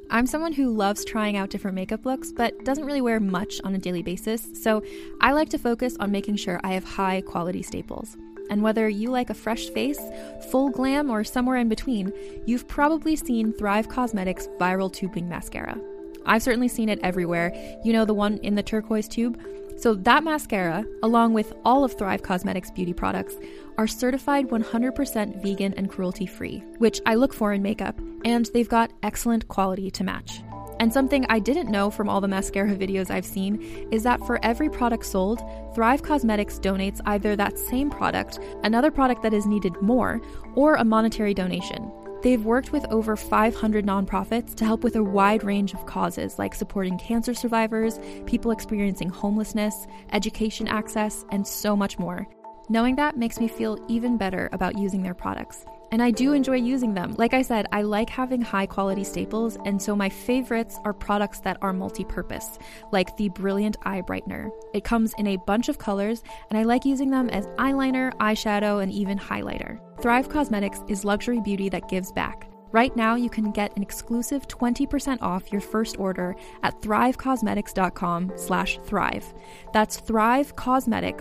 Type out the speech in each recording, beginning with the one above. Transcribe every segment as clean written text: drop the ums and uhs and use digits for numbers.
I'm someone who loves trying out different makeup looks, but doesn't really wear much on a daily basis, so I like to focus on making sure I have high quality staples. And whether you like a fresh face, full glam, or somewhere in between, you've probably seen Thrive Causemetics Viral Tubing Mascara. I've certainly seen it everywhere. You know, the one in the turquoise tube? So that mascara, along with all of Thrive Causemetics beauty products, are certified 100% vegan and cruelty-free, which I look for in makeup, and they've got excellent quality to match. And something I didn't know from all the mascara videos I've seen is that for every product sold, Thrive Causemetics donates either that same product, another product that is needed more, or a monetary donation. They've worked with over 500 nonprofits to help with a wide range of causes like supporting cancer survivors, people experiencing homelessness, education access, and so much more. Knowing that makes me feel even better about using their products. And I do enjoy using them. Like I said, I like having high quality staples, and so my favorites are products that are multi-purpose, like the Brilliant Eye Brightener. It comes in a bunch of colors, and I like using them as eyeliner, eyeshadow, and even highlighter. Thrive Causemetics is luxury beauty that gives back. Right now, you can get an exclusive 20% off your first order at thrivecausemetics.com/thrive. That's Thrive Causemetics,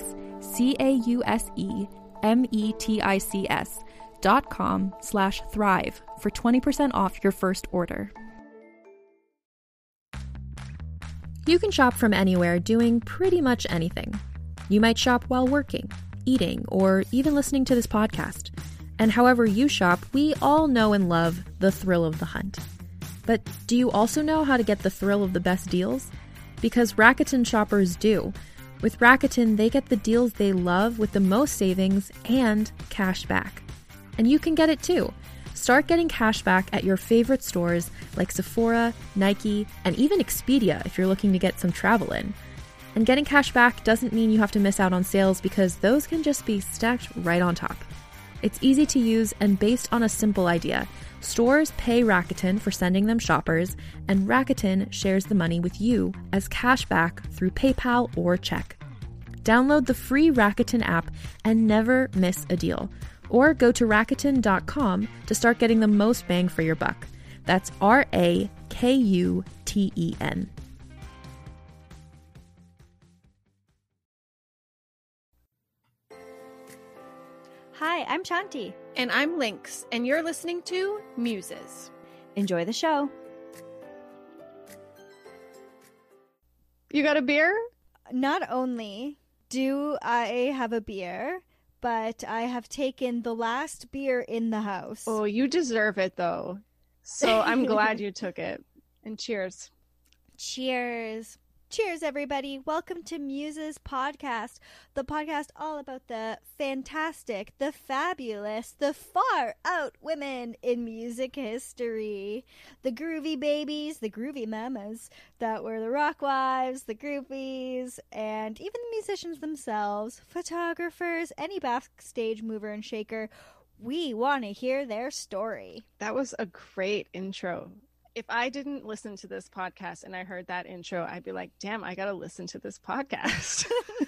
CAUSEMETICS.com/thrive for 20% off your first order. You can shop from anywhere doing pretty much anything. You might shop while working, eating, or even listening to this podcast. And however you shop, we all know and love the thrill of the hunt. But do you also know how to get the thrill of the best deals? Because Rakuten shoppers do. With Rakuten, they get the deals they love with the most savings and cash back. And you can get it too. Start getting cash back at your favorite stores like Sephora, Nike, and even Expedia if you're looking to get some travel in. And getting cash back doesn't mean you have to miss out on sales, because those can just be stacked right on top. It's easy to use and based on a simple idea. Stores pay Rakuten for sending them shoppers, and Rakuten shares the money with you as cash back through PayPal or check. Download the free Rakuten app and never miss a deal. Or go to Rakuten.com to start getting the most bang for your buck. That's RAKUTEN. Hi, I'm Shanti. And I'm Lynx, and you're listening to Muses. Enjoy the show. You got a beer? Not only do I have a beer, but I have taken the last beer in the house. Oh, you deserve it, though. So I'm glad you took it. And cheers. Cheers. Cheers, everybody. Welcome to Muses Podcast, the podcast all about the fantastic, the fabulous, the far out women in music history. The groovy babies, the groovy mamas that were the rock wives, the groupies, and even the musicians themselves, photographers, any backstage mover and shaker. We want to hear their story. That was a great intro. If I didn't listen to this podcast and I heard that intro, I'd be like, damn, I got to listen to this podcast.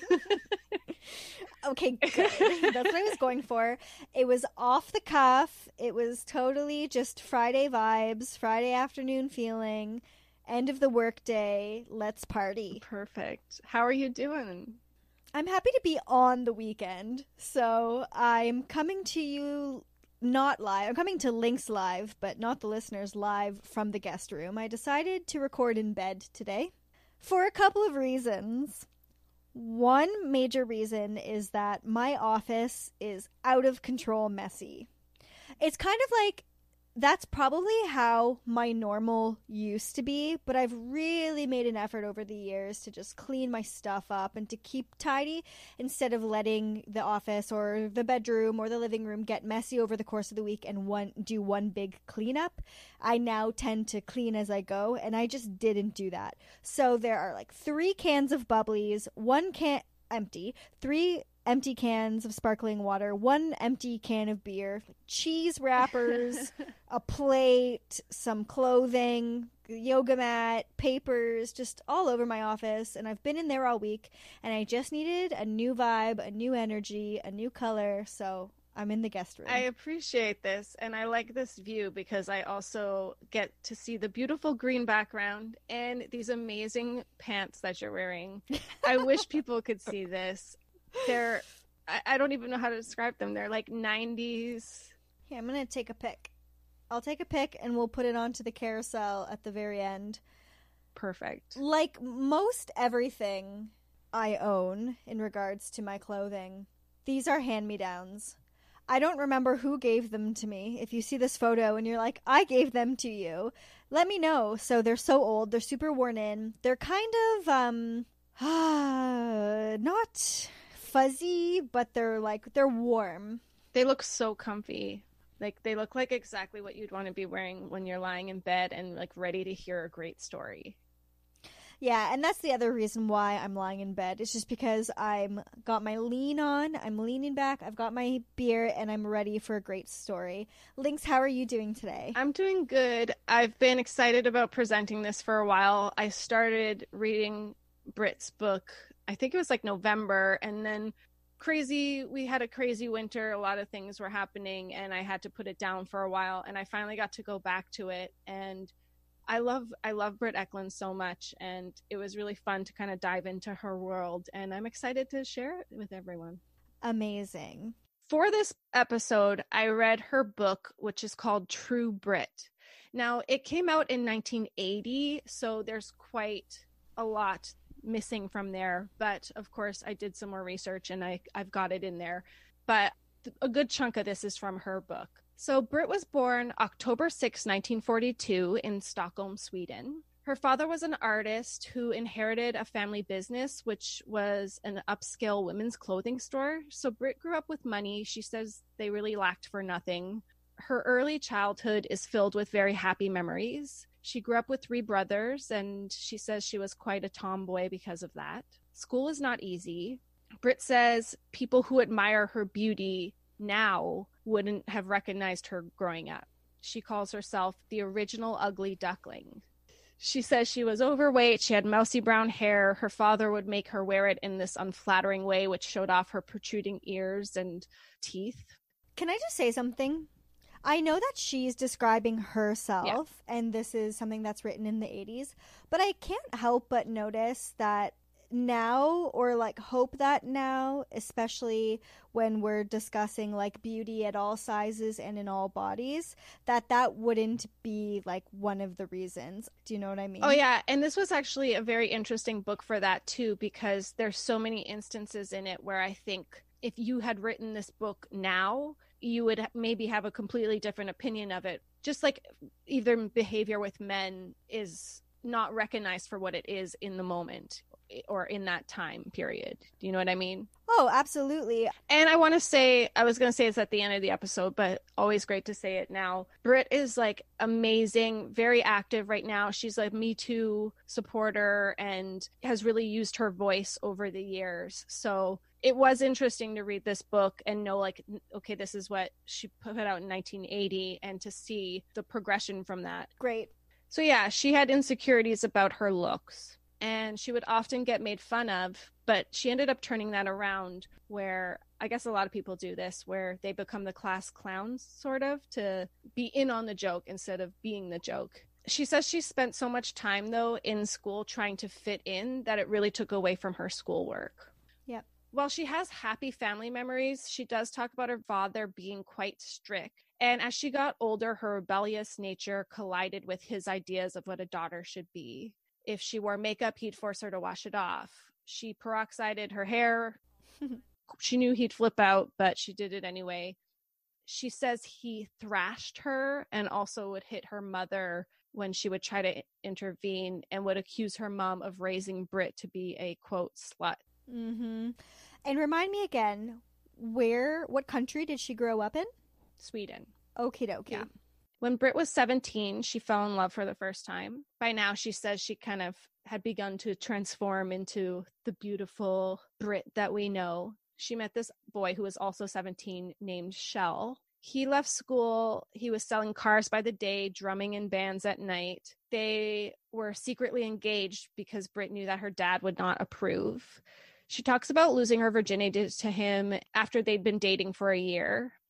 Okay, good. That's what I was going for. It was off the cuff. It was totally just Friday vibes, Friday afternoon feeling, end of the workday. Let's party. Perfect. How are you doing? I'm happy to be on the weekend. So I'm coming to you not live. I'm coming to Lynx live, but not the listeners live from the guest room. I decided to record in bed today for a couple of reasons. One major reason is that my office is out of control messy. It's kind of like that's probably how my normal used to be, but I've really made an effort over the years to just clean my stuff up and to keep tidy instead of letting the office or the bedroom or the living room get messy over the course of the week and do one big cleanup. I now tend to clean as I go, and I just didn't do that. So there are like 3 cans of bubblies, 1 can empty, 3 empty cans of sparkling water, 1 empty can of beer, cheese wrappers, a plate, some clothing, yoga mat, papers, just all over my office. And I've been in there all week, and I just needed a new vibe, a new energy, a new color. So I'm in the guest room. I appreciate this, and I like this view because I also get to see the beautiful green background and these amazing pants that you're wearing. I wish people could see this. They're, I don't even know how to describe them. They're like 90s. Here, I'm going to take a pic. I'll take a pic and we'll put it onto the carousel at the very end. Perfect. Like most everything I own in regards to my clothing, these are hand-me-downs. I don't remember who gave them to me. If you see this photo and you're like, I gave them to you, let me know. So they're so old. They're super worn in. They're kind of, not fuzzy, but they're warm. They look so comfy. Like, they look like exactly what you'd want to be wearing when you're lying in bed and, like, ready to hear a great story. Yeah, and that's the other reason why I'm lying in bed. It's just because I'm got my lean on, I'm leaning back, I've got my beer, and I'm ready for a great story. Lynx, how are you doing today? I'm doing good. I've been excited about presenting this for a while. I started reading Britt's book, I think it was like November, and then we had a crazy winter. A lot of things were happening, and I had to put it down for a while, and I finally got to go back to it, and I love Britt Eklund so much, and it was really fun to kind of dive into her world, and I'm excited to share it with everyone. Amazing. For this episode, I read her book, which is called True Brit. Now, it came out in 1980, so there's quite a lot missing from there, but of course, I did some more research, and I've got it in there, but a good chunk of this is from her book. So Britt was born October 6, 1942 in Stockholm, Sweden. Her father was an artist who inherited a family business, which was an upscale women's clothing store. So Britt grew up with money. She says they really lacked for nothing. Her early childhood is filled with very happy memories. She grew up with 3 brothers, and she says she was quite a tomboy because of that. School is not easy. Britt says people who admire her beauty now wouldn't have recognized her growing up. She calls herself the original ugly duckling. She says she was overweight, she had mousy brown hair, her father would make her wear it in this unflattering way which showed off her protruding ears and teeth. Can I just say something? I know that she's describing herself, and this is something that's written in the 80s, but I can't help but notice that now, or like hope that now, especially when we're discussing like beauty at all sizes and in all bodies, that wouldn't be like one of the reasons. Do you know what I mean? Oh yeah, and this was actually a very interesting book for that too, because there's so many instances in it where I think if you had written this book now, you would maybe have a completely different opinion of it. Just like either behavior with men is not recognized for what it is in the moment or in that time period. Do you know what I mean? Oh, absolutely. And I want to say, I was going to say this at the end of the episode, but always great to say it now. Britt is like amazing, very active right now. She's like Me Too supporter and has really used her voice over the years. So it was interesting to read this book and know like, okay, this is what she put out in 1980 and to see the progression from that. Great. So yeah, she had insecurities about her looks and she would often get made fun of, but she ended up turning that around where I guess a lot of people do this, where they become the class clowns sort of to be in on the joke instead of being the joke. She says she spent so much time though in school trying to fit in that it really took away from her schoolwork. Yep. While she has happy family memories, she does talk about her father being quite strict. And as she got older, her rebellious nature collided with his ideas of what a daughter should be. If she wore makeup, he'd force her to wash it off. She peroxided her hair. She knew he'd flip out, but she did it anyway. She says he thrashed her and also would hit her mother when she would try to intervene and would accuse her mom of raising Britt to be a, quote, slut. Mm-hmm. And remind me again, what country did she grow up in? Sweden. Okie dokie. Yeah. When Britt was 17, she fell in love for the first time. By now, she says she kind of had begun to transform into the beautiful Britt that we know. She met this boy who was also 17 named Shell. He left school. He was selling cars by the day, drumming in bands at night. They were secretly engaged because Britt knew that her dad would not approve. She talks about losing her virginity to him after they'd been dating for a year.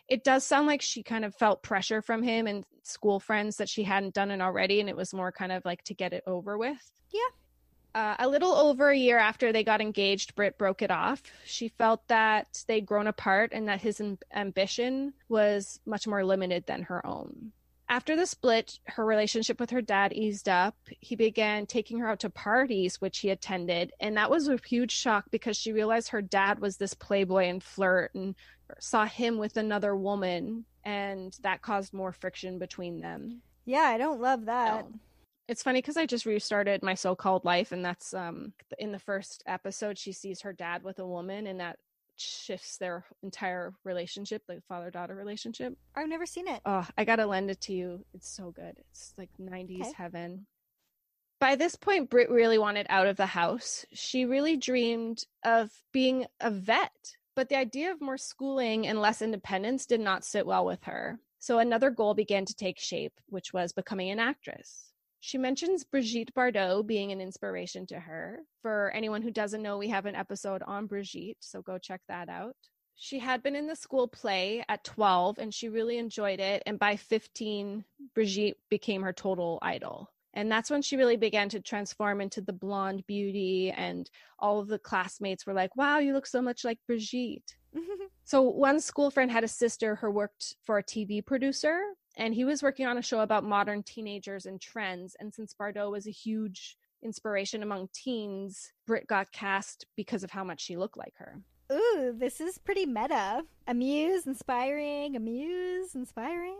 It does sound like she kind of felt pressure from him and school friends that she hadn't done it already, and it was more kind of like to get it over with. Yeah. A little over a year after they got engaged, Britt broke it off. She felt that they'd grown apart and that his ambition was much more limited than her own. After the split, her relationship with her dad eased up. He began taking her out to parties, which he attended. And that was a huge shock because she realized her dad was this playboy and flirt and saw him with another woman. And that caused more friction between them. Yeah, I don't love that. No. It's funny because I just restarted My So-Called Life. And that's in the first episode, she sees her dad with a woman, and that shifts their entire relationship, the father-daughter relationship. I've never seen it. Oh, I gotta lend it to you. It's so good. It's like 90s Okay. heaven. By this point, Britt really wanted out of the house. She really dreamed of being a vet, but the idea of more schooling and less independence did not sit well with her. So another goal began to take shape, which was becoming an actress. She mentions Brigitte Bardot being an inspiration to her. For anyone who doesn't know, we have an episode on Brigitte, so go check that out. She had been in the school play at 12, and she really enjoyed it. And by 15, Brigitte became her total idol. And that's when she really began to transform into the blonde beauty, and all of the classmates were like, wow, you look so much like Brigitte. So one school friend had a sister who worked for a TV producer, and he was working on a show about modern teenagers and trends. And since Bardot was a huge inspiration among teens, Britt got cast because of how much she looked like her. Ooh, this is pretty meta. Amuse, inspiring, amuse, inspiring,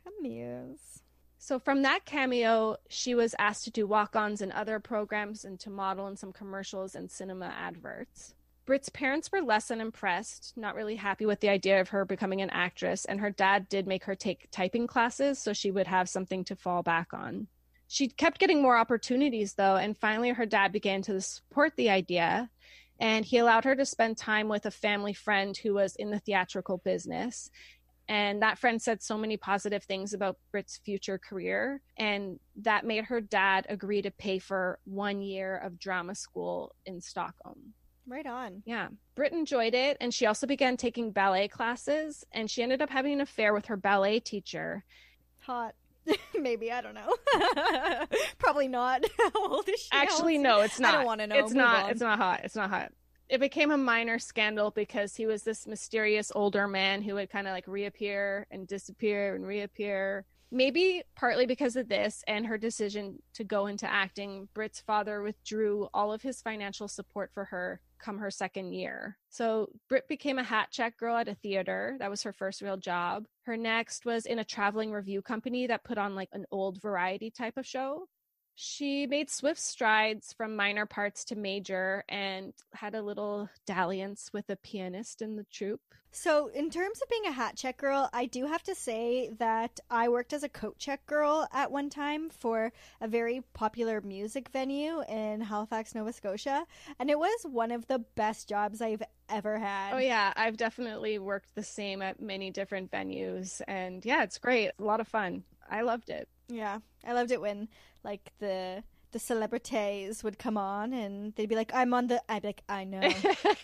amuse. So from that cameo, she was asked to do walk-ons in other programs and to model in some commercials and cinema adverts. Britt's parents were less than impressed, not really happy with the idea of her becoming an actress, and her dad did make her take typing classes so she would have something to fall back on. She kept getting more opportunities, though, and finally her dad began to support the idea, and he allowed her to spend time with a family friend who was in the theatrical business. And that friend said so many positive things about Britt's future career, and that made her dad agree to pay for 1 year of drama school in Stockholm. Right on. Yeah. Britt enjoyed it, and she also began taking ballet classes, and she ended up having an affair with her ballet teacher. Hot. Maybe, I don't know. Probably not. How old is she? Actually, no, it's not. I don't want to know. It's not. It's not hot. It's not hot. It became a minor scandal because he was this mysterious older man who would kind of like reappear and disappear and reappear. Maybe partly because of this and her decision to go into acting, Britt's father withdrew all of his financial support for her come her second year. So Britt became a hat check girl at a theater. That was her first real job. Her next was in a traveling review company that put on like an old variety type of show. She made swift strides from minor parts to major and had a little dalliance with a pianist in the troupe. So in terms of being a hat check girl, I do have to say that I worked as a coat check girl at one time for a very popular music venue in Halifax, Nova Scotia. And it was one of the best jobs I've ever had. Oh yeah, I've definitely worked the same at many different venues. And yeah, it's great. A lot of fun. I loved it. Yeah, I loved it when like the celebrities would come on and they'd be like, I'm on the, I'd be like, I know.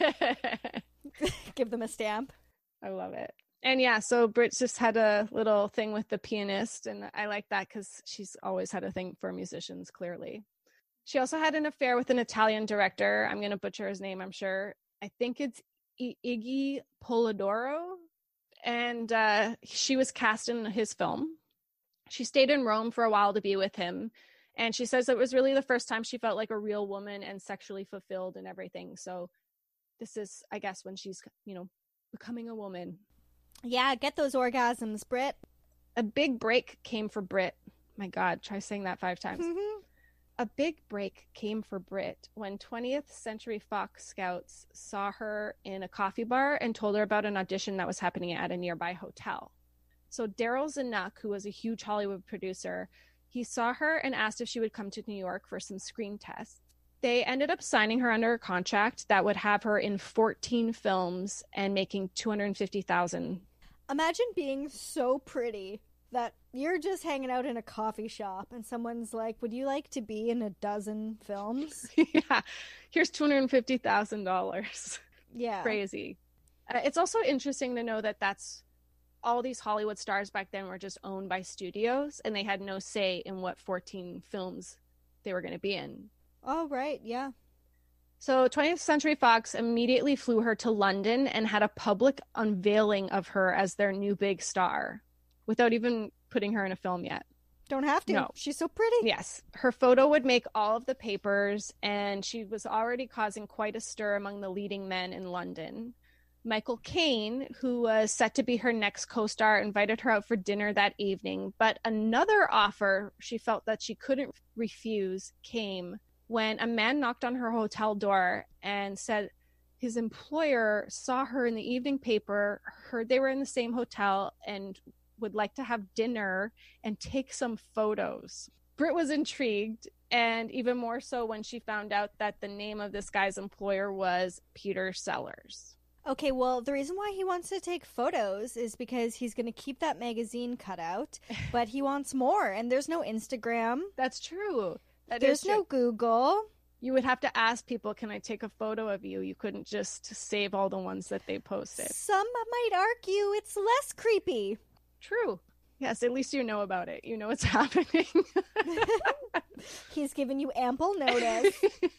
Give them a stamp. I love it. And yeah, so Britt just had a little thing with the pianist, and I like that because she's always had a thing for musicians, clearly. She also had an affair with an Italian director. I'm going to butcher his name, I'm sure. I think it's Iggy Polidoro. And she was cast in his film. She stayed in Rome for a while to be with him. And she says it was really the first time she felt like a real woman and sexually fulfilled and everything. So this is, I guess, when she's, becoming a woman. Yeah, get those orgasms, Britt. A big break came for Britt. My God, try saying that 5 times. A big break came for Britt when 20th Century Fox scouts saw her in a coffee bar and told her about an audition that was happening at a nearby hotel. So Daryl Zanuck, who was a huge Hollywood producer, he saw her and asked if she would come to New York for some screen tests. They ended up signing her under a contract that would have her in 14 films and making $250,000. Imagine being so pretty that you're just hanging out in a coffee shop and someone's like, would you like to be in a dozen films? Yeah, here's $250,000. Yeah. Crazy. It's also interesting to know that that's all these Hollywood stars back then were just owned by studios, and they had no say in what 14 films they were going to be in. Oh, right. Yeah. So 20th Century Fox immediately flew her to London and had a public unveiling of her as their new big star without even putting her in a film yet. Don't have to. No. She's so pretty. Yes. Her photo would make all of the papers, and she was already causing quite a stir among the leading men in London. Michael Caine, who was set to be her next co-star, invited her out for dinner that evening, but another offer she felt that she couldn't refuse came when a man knocked on her hotel door and said his employer saw her in the evening paper, heard they were in the same hotel, and would like to have dinner and take some photos. Britt was intrigued, and even more so when she found out that the name of this guy's employer was Peter Sellers. Okay, well, the reason why he wants to take photos is because he's going to keep that magazine cut out, but he wants more, and there's no Instagram. That's true. There's no Google. You would have to ask people, can I take a photo of you? You couldn't just save all the ones that they posted. Some might argue it's less creepy. True. Yes, at least you know about it. You know what's happening. He's given you ample notice.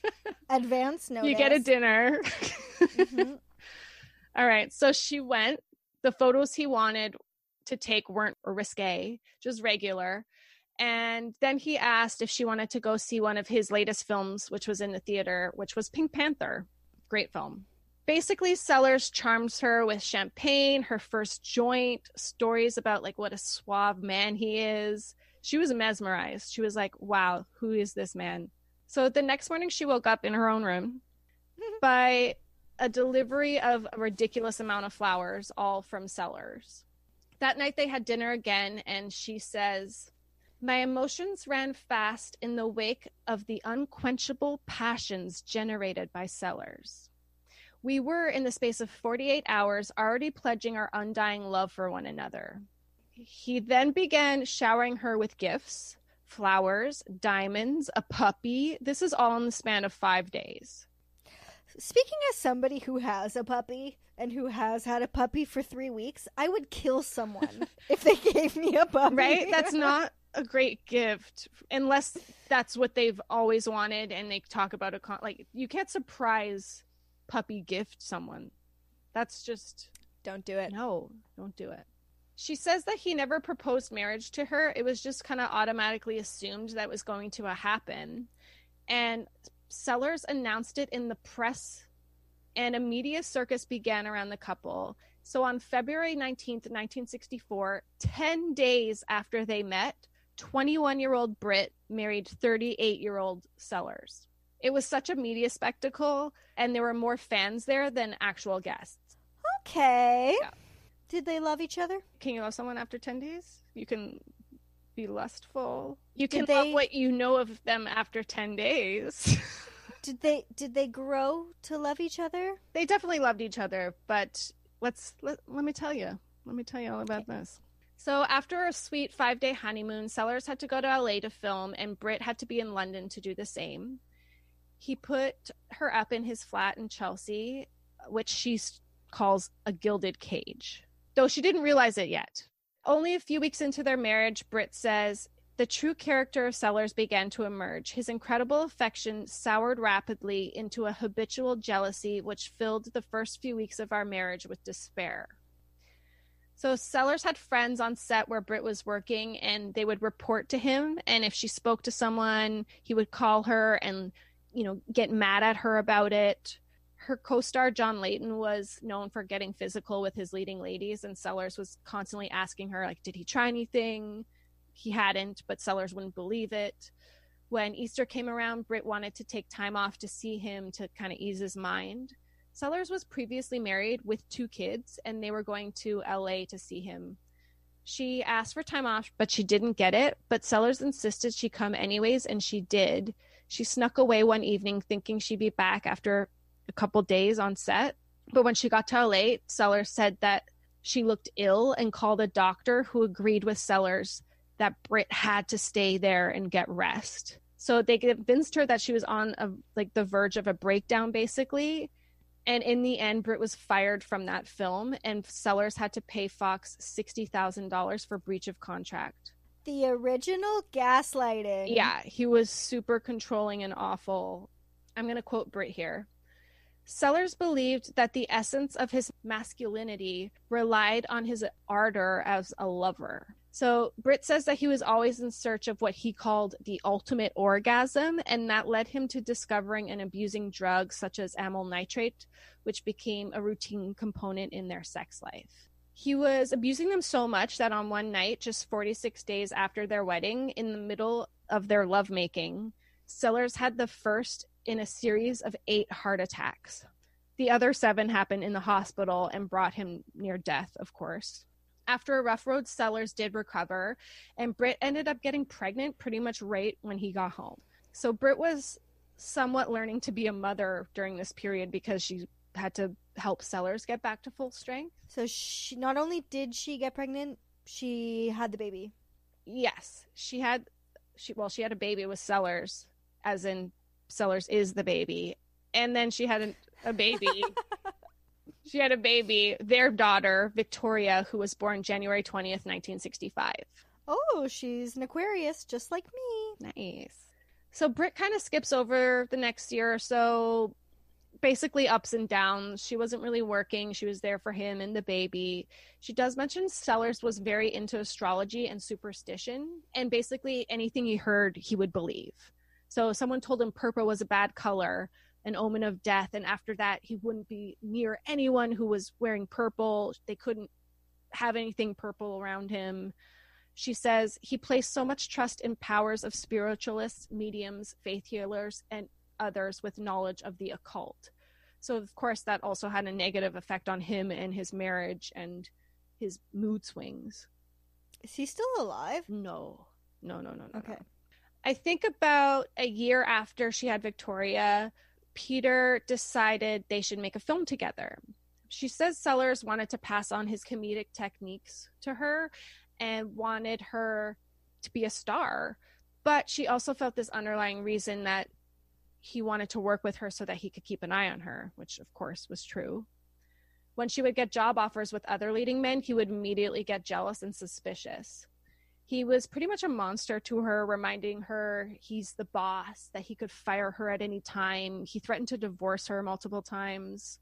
Advance notice. You get a dinner. Mm-hmm. All right. So she went. The photos he wanted to take weren't risque, just regular. And then he asked if she wanted to go see one of his latest films, which was in the theater, which was Pink Panther. Great film. Basically, Sellers charms her with champagne, her first joint, stories about like what a suave man he is. She was mesmerized. She was like, wow, who is this man? So the next morning she woke up in her own room by a delivery of a ridiculous amount of flowers, all from Sellers. That night they had dinner again, and she says, my emotions ran fast in the wake of the unquenchable passions generated by Sellers. We were, in the space of 48 hours, already pledging our undying love for one another. He then began showering her with gifts, flowers, diamonds, a puppy. This is all in the span of 5 days. Speaking as somebody who has a puppy and who has had a puppy for 3 weeks, I would kill someone if they gave me a puppy. Right? That's not a great gift unless that's what they've always wanted and they talk about like you can't surprise puppy gift someone. That's just don't do it. No, don't do it. She says that he never proposed marriage to her. It was just kind of automatically assumed that was going to happen. And Sellers announced it in the press, and a media circus began around the couple. So on February 19th, 1964, 10 days after they met, 21-year-old Britt married 38-year-old Sellers. It was such a media spectacle, and there were more fans there than actual guests. Okay. Yeah. Did they love each other? Can you love someone after 10 days? You can be lustful. You can love what you know of them after 10 days. Did they grow to love each other? They definitely loved each other, but let me tell you. Let me tell you all about this. So after a sweet 5-day honeymoon, Sellers had to go to LA to film, and Britt had to be in London to do the same. He put her up in his flat in Chelsea, which she calls a gilded cage, though she didn't realize it yet. Only a few weeks into their marriage, Britt says, the true character of Sellers began to emerge. His incredible affection soured rapidly into a habitual jealousy, which filled the first few weeks of our marriage with despair. So Sellers had friends on set where Britt was working, and they would report to him. And if she spoke to someone, he would call her and, get mad at her about it. Her co-star John Layton was known for getting physical with his leading ladies, and Sellers was constantly asking her, like, did he try anything? He hadn't, but Sellers wouldn't believe it. When Easter came around, Britt wanted to take time off to see him to kind of ease his mind. Sellers was previously married with 2 kids, and they were going to LA to see him. She asked for time off, but she didn't get it. But Sellers insisted she come anyways, and she did. She snuck away one evening thinking she'd be back after a couple days on set. But when she got to LA, Sellers said that she looked ill and called a doctor who agreed with Sellers that Britt had to stay there and get rest. So they convinced her that she was on the verge of a breakdown, basically. And in the end, Britt was fired from that film, and Sellers had to pay Fox $60,000 for breach of contract. The original gaslighting. Yeah, he was super controlling and awful. I'm going to quote Britt here. Sellers believed that the essence of his masculinity relied on his ardor as a lover. So Britt says that he was always in search of what he called the ultimate orgasm, and that led him to discovering and abusing drugs such as amyl nitrate, which became a routine component in their sex life. He was abusing them so much that on one night, just 46 days after their wedding, in the middle of their lovemaking, Sellers had the first in a series of 8 heart attacks. The other 7 happened in the hospital and brought him near death, of course. After a rough road, Sellers did recover, and Britt ended up getting pregnant pretty much right when he got home. So Britt was somewhat learning to be a mother during this period because she had to help Sellers get back to full strength. So she not only did she get pregnant, she had the baby. Yes, she had a baby with Sellers, as in Sellers is the baby, and then she had a baby. She had a baby, their daughter, Victoria, who was born January 20th, 1965. Oh, she's an Aquarius, just like me. Nice. So Britt kind of skips over the next year or so, basically ups and downs. She wasn't really working. She was there for him and the baby. She does mention Sellers was very into astrology and superstition, and basically anything he heard, he would believe. So someone told him purple was a bad color, an omen of death, and after that he wouldn't be near anyone who was wearing purple. They couldn't have anything purple around him. She says he placed so much trust in powers of spiritualists, mediums, faith healers, and others with knowledge of the occult. So of course that also had a negative effect on him and his marriage and his mood swings. Is he still alive? No. Okay. I think about a year after she had Victoria, Peter decided they should make a film together. She says Sellers wanted to pass on his comedic techniques to her and wanted her to be a star, but she also felt this underlying reason that he wanted to work with her so that he could keep an eye on her, which of course was true. When she would get job offers with other leading men, he would immediately get jealous and suspicious. He was pretty much a monster to her, reminding her he's the boss, that he could fire her at any time. He threatened to divorce her multiple times.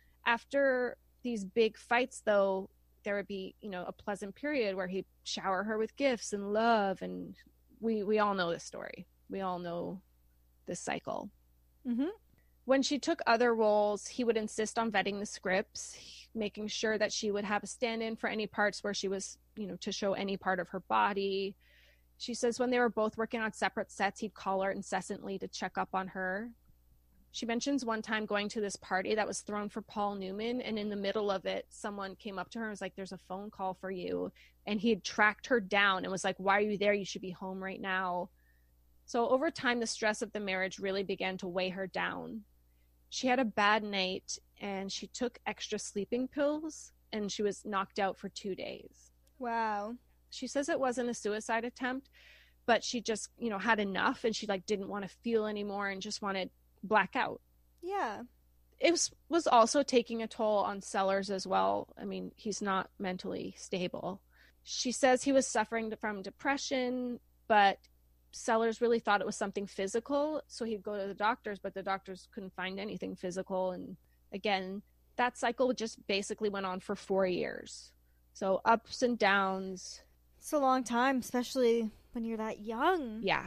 After these big fights, though, there would be, a pleasant period where he'd shower her with gifts and love, and we all know this story. We all know this cycle. Mm-hmm. When she took other roles, he would insist on vetting the scripts, making sure that she would have a stand-in for any parts where she was, to show any part of her body. She says when they were both working on separate sets, he'd call her incessantly to check up on her. She mentions one time going to this party that was thrown for Paul Newman, and in the middle of it, someone came up to her and was like, "There's a phone call for you." And he had tracked her down and was like, "Why are you there? You should be home right now." So over time, the stress of the marriage really began to weigh her down. She had a bad night and she took extra sleeping pills and she was knocked out for 2 days. Wow. She says it wasn't a suicide attempt, but she just, had enough and she didn't want to feel anymore and just wanted blackout. Yeah. It was also taking a toll on Sellers as well. I mean, he's not mentally stable. She says he was suffering from depression, but Sellers really thought it was something physical, so he'd go to the doctors, but the doctors couldn't find anything physical. And again, that cycle just basically went on for 4 years. So ups and downs. It's a long time, especially when you're that young. Yeah.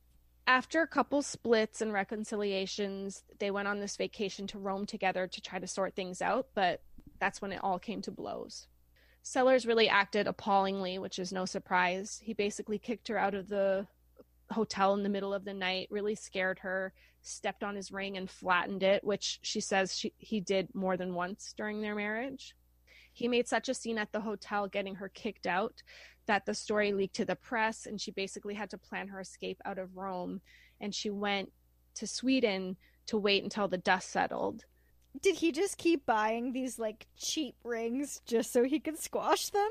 After a couple splits and reconciliations, they went on this vacation to Rome together to try to sort things out, but that's when it all came to blows. Sellers really acted appallingly, which is no surprise. He basically kicked her out of the hotel in the middle of the night, really scared her, stepped on his ring and flattened it, which she says he did more than once during their marriage. He made such a scene at the hotel getting her kicked out that the story leaked to the press, and she basically had to plan her escape out of Rome, and she went to Sweden to wait until the dust settled. Did he just keep buying these cheap rings just so he could squash them?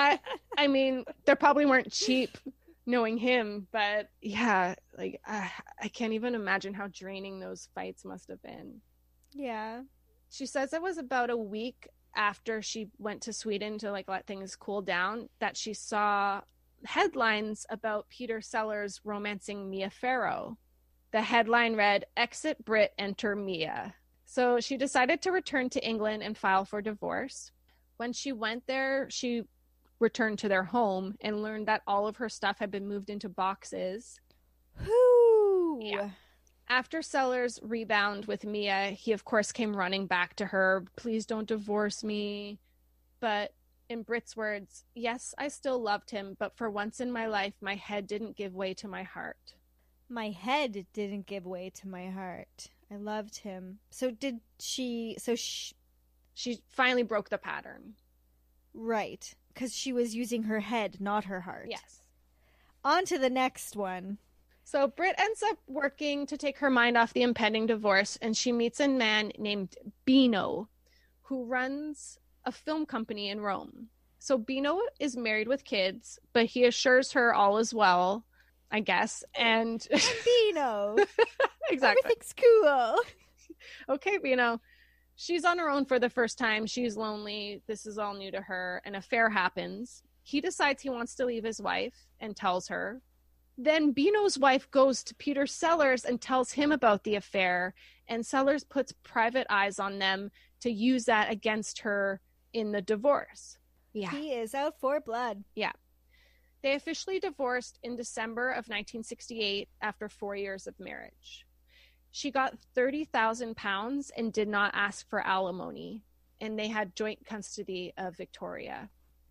I mean, they probably weren't cheap knowing him, but yeah, I can't even imagine how draining those fights must have been. Yeah. She says it was about a week after she went to Sweden to like let things cool down that she saw headlines about Peter Sellers romancing Mia Farrow. The headline read, "Exit Brit, enter Mia." So she decided to return to England and file for divorce. When she went there, she returned to their home and learned that all of her stuff had been moved into boxes. Whoo! Yeah. After Sellers' rebound with Mia, he of course came running back to her. "Please don't divorce me." But in Brit's words, "Yes, I still loved him, but for once in my life, my head didn't give way to my heart." My head didn't give way to my heart. I loved him. She finally broke the pattern. Right. Because she was using her head, not her heart. Yes. On to the next one. So Brit ends up working to take her mind off the impending divorce, and she meets a man named Bino, who runs a film company in Rome. So Bino is married with kids, but he assures her all is well, I guess. And Bino. Exactly. Everything's cool. Okay, Bino. She's on her own for the first time. She's lonely. This is all new to her. An affair happens. He decides he wants to leave his wife and tells her. Then Bino's wife goes to Peter Sellers and tells him about the affair, and Sellers puts private eyes on them to use that against her in the divorce. Yeah. He is out for blood. Yeah. They officially divorced in December of 1968 after 4 years of marriage. She got £30,000 and did not ask for alimony, and they had joint custody of Victoria.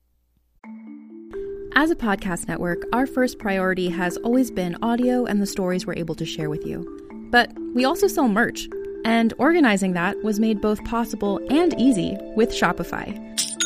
As a podcast network, our first priority has always been audio and the stories we're able to share with you. But we also sell merch, and organizing that was made both possible and easy with Shopify.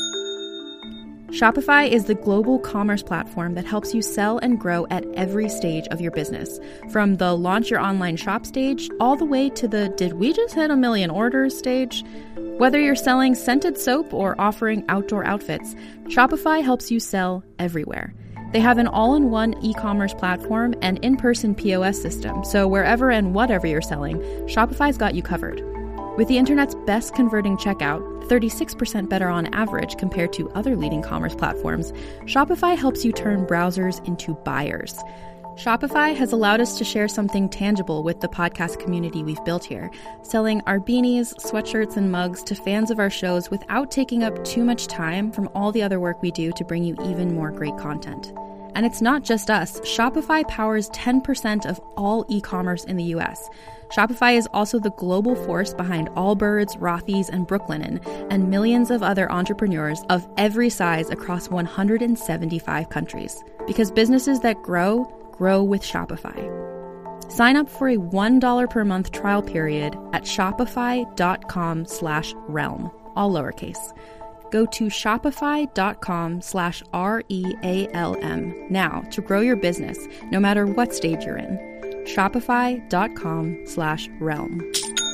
Shopify is the global commerce platform that helps you sell and grow at every stage of your business. From the launch your online shop stage, all the way to the did we just hit 1 million orders stage? Whether you're selling scented soap or offering outdoor outfits, Shopify helps you sell everywhere. They have an all-in-one e-commerce platform and in-person POS system, so wherever and whatever you're selling, Shopify's got you covered. With the internet's best converting checkout, 36% better on average compared to other leading commerce platforms, Shopify helps you turn browsers into buyers. Shopify has allowed us to share something tangible with the podcast community we've built here, selling our beanies, sweatshirts, and mugs to fans of our shows without taking up too much time from all the other work we do to bring you even more great content. And it's not just us. Shopify powers 10% of all e-commerce in the US. Shopify is also the global force behind Allbirds, Rothy's, and Brooklinen, and millions of other entrepreneurs of every size across 175 countries. Because businesses that grow with Shopify. Sign up for a $1 per month trial period at shopify.com/realm, all lowercase. Go to shopify.com/REALM now to grow your business, no matter what stage you're in. Shopify.com/realm.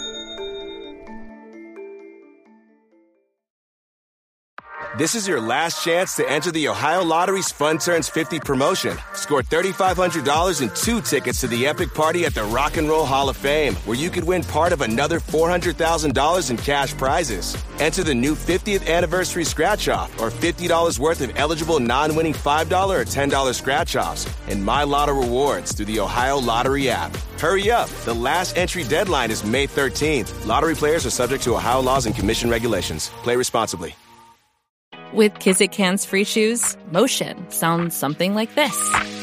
This is your last chance to enter the Ohio Lottery's Fun Turns 50 promotion. Score $3,500 and 2 tickets to the epic party at the Rock and Roll Hall of Fame, where you could win part of another $400,000 in cash prizes. Enter the new 50th anniversary scratch-off or $50 worth of eligible non-winning $5 or $10 scratch-offs and My Lotto rewards through the Ohio Lottery app. Hurry up. The last entry deadline is May 13th. Lottery players are subject to Ohio laws and commission regulations. Play responsibly. With Kizik hands-free shoes, motion sounds something like this.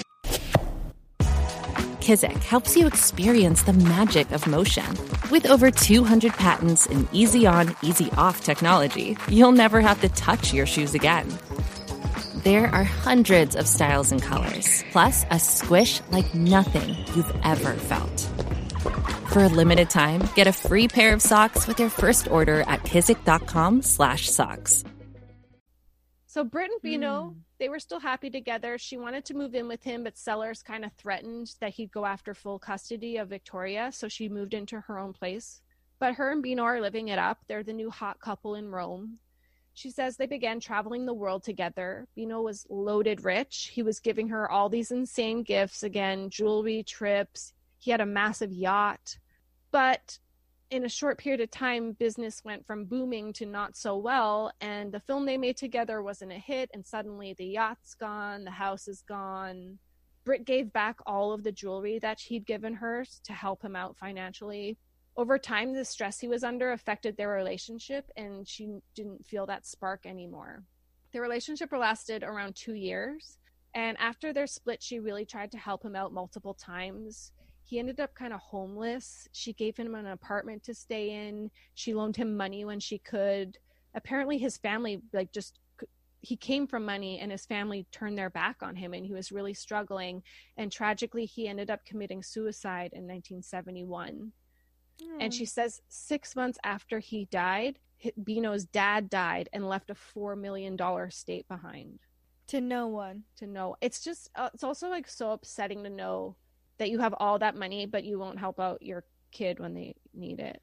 Kizik helps you experience the magic of motion. With over 200 patents and easy-on, easy-off technology, you'll never have to touch your shoes again. There are hundreds of styles and colors, plus a squish like nothing you've ever felt. For a limited time, get a free pair of socks with your first order at kizik.com/socks. So Brit and Bino, they were still happy together. She wanted to move in with him, but Sellers kind of threatened that he'd go after full custody of Victoria, so she moved into her own place. But her and Bino are living it up. They're the new hot couple in Rome. She says they began traveling the world together. Bino was loaded rich. He was giving her all these insane gifts, again, jewelry, trips. He had a massive yacht. But in a short period of time, business went from booming to not so well, and the film they made together wasn't a hit, and suddenly the yacht's gone, the house is gone. Britt gave back all of the jewelry that he'd given her to help him out financially. Over time, the stress he was under affected their relationship, and she didn't feel that spark anymore. Their relationship lasted around 2 years, and after their split, she really tried to help him out multiple times. He ended up kind of homeless. She gave him an apartment to stay in. She loaned him money when she could. Apparently his family, he came from money, and his family turned their back on him, and he was really struggling. And tragically, he ended up committing suicide in 1971. And she says 6 months after he died, Bino's dad died and left a $4 million estate behind. To no one. To no. It's just, it's also like so upsetting to know that you have all that money, but you won't help out your kid when they need it.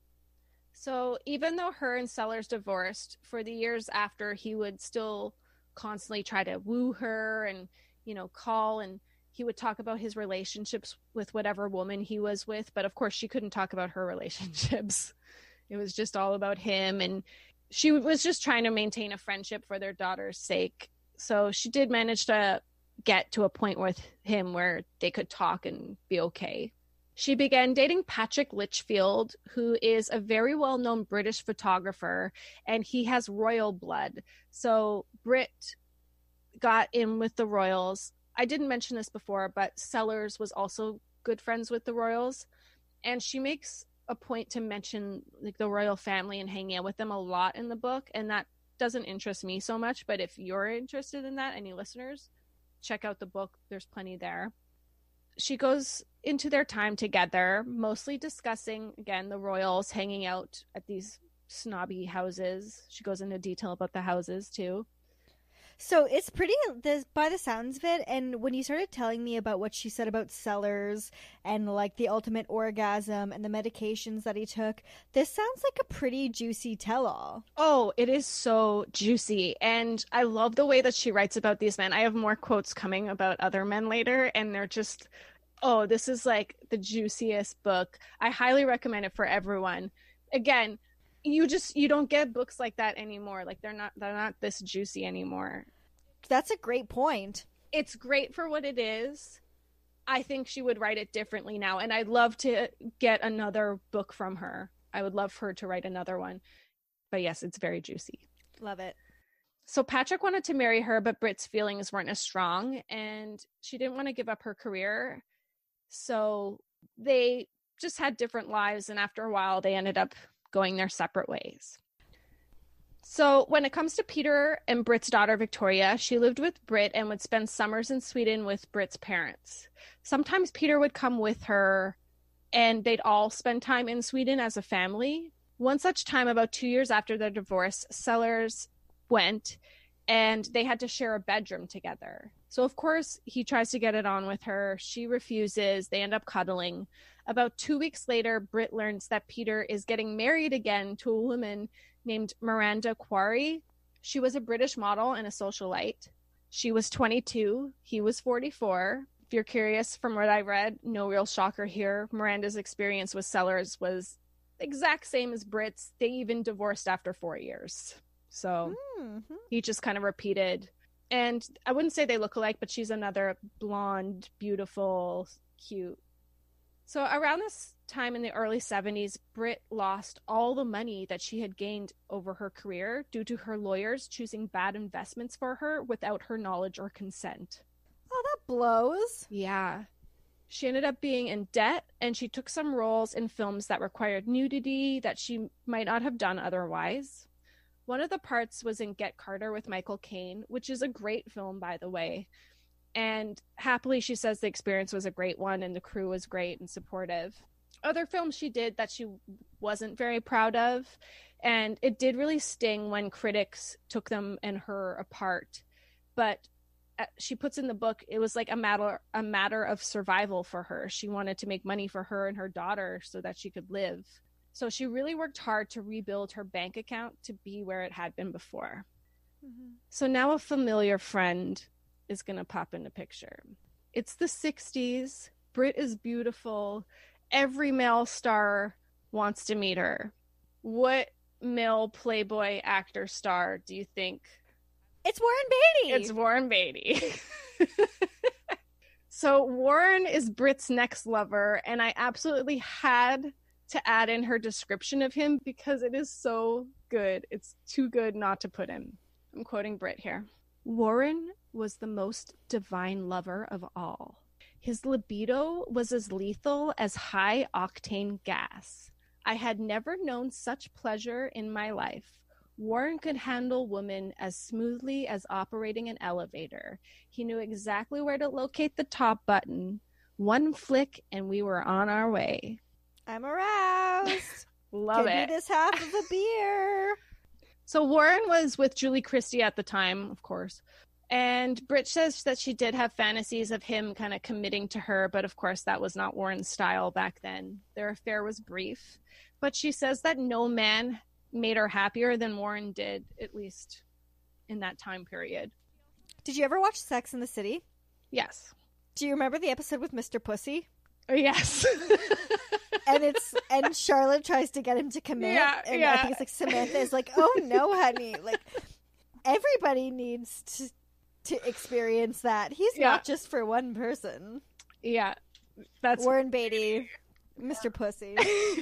So even though her and Sellers divorced, for the years after, he would still constantly try to woo her and, call, and he would talk about his relationships with whatever woman he was with. But of course, she couldn't talk about her relationships. It was just all about him. And she was just trying to maintain a friendship for their daughter's sake. So she did manage to get to a point with him where they could talk and be okay. She began dating Patrick Litchfield, who is a very well-known British photographer, and he has royal blood. So Britt got in with the royals. I didn't mention this before, but Sellers was also good friends with the royals, and she makes a point to mention the royal family and hanging out with them a lot in the book, and that doesn't interest me so much. But if you're interested in that, any listeners, check out the book. There's plenty there. She goes into their time together, mostly discussing, again, the royals hanging out at these snobby houses. She goes into detail about the houses, too. So it's pretty, by the sounds of it, and when you started telling me about what she said about Sellers and the ultimate orgasm and the medications that he took, this sounds like a pretty juicy tell-all. Oh, it is so juicy, and I love the way that she writes about these men. I have more quotes coming about other men later, and they're just, this is like the juiciest book. I highly recommend it for everyone. Again, you don't get books like that anymore. They're not this juicy anymore. That's a great point. It's great for what it is. I think she would write it differently now, and I'd love to get another book from her. I would love her to write another one. But yes, it's very juicy. Love it. So Patrick wanted to marry her, but Britt's feelings weren't as strong, and she didn't want to give up her career. So they just had different lives, and after a while, they ended up going their separate ways. So when it comes to Peter and Britt's daughter, Victoria, she lived with Britt and would spend summers in Sweden with Britt's parents. Sometimes Peter would come with her, and they'd all spend time in Sweden as a family. One such time, about 2 years after their divorce, Sellers went, and they had to share a bedroom together. So, of course, he tries to get it on with her. She refuses. They end up cuddling. About 2 weeks later, Britt learns that Peter is getting married again to a woman named Miranda Quarry. She was a British model and a socialite. She was 22. He was 44. If you're curious, from what I read, no real shocker here. Miranda's experience with Sellers was exact same as Britt's. They even divorced after 4 years. So he just kind of repeated. And I wouldn't say they look alike, but she's another blonde, beautiful, cute. So around this time in the early 70s, Britt lost all the money that she had gained over her career due to her lawyers choosing bad investments for her without her knowledge or consent. Oh, that blows. Yeah. She ended up being in debt, and she took some roles in films that required nudity that she might not have done otherwise. One of the parts was in Get Carter with Michael Caine, which is a great film, by the way. And happily, she says the experience was a great one and the crew was great and supportive. Other films she did that she wasn't very proud of, and it did really sting when critics took them and her apart. But she puts in the book, it was like a matter of survival for her. She wanted to make money for her and her daughter so that she could live. So she really worked hard to rebuild her bank account to be where it had been before. Mm-hmm. So now a familiar friend is going to pop in the picture. It's the 60s. Britt is beautiful. Every male star wants to meet her. What male Playboy actor star do you think? It's Warren Beatty. It's Warren Beatty. So Warren is Britt's next lover, and I absolutely had to add in her description of him because it is so good. It's too good not to put in. I'm quoting Britt here. Warren was the most divine lover of all. His libido was as lethal as high-octane gas. I had never known such pleasure in my life. Warren could handle women as smoothly as operating an elevator. He knew exactly where to locate the top button. One flick and we were on our way. I'm aroused. Love Give it. me this half of a beer. So Warren was with Julie Christie at the time, of course. And Britt says that she did have fantasies of him kind of committing to her, but of course that was not Warren's style back then. Their affair was brief. But she says that no man made her happier than Warren did, at least in that time period. Did you ever watch Sex in the City? Yes. Do you remember the episode with Mr. Pussy? Oh, yes. and Charlotte tries to get him to commit. Yeah, and yeah. I think it's like Samantha is like, "Oh no, honey!" Like everybody needs to experience that. He's not just for one person. Yeah, that's Warren Beatty, Mr. Pussy.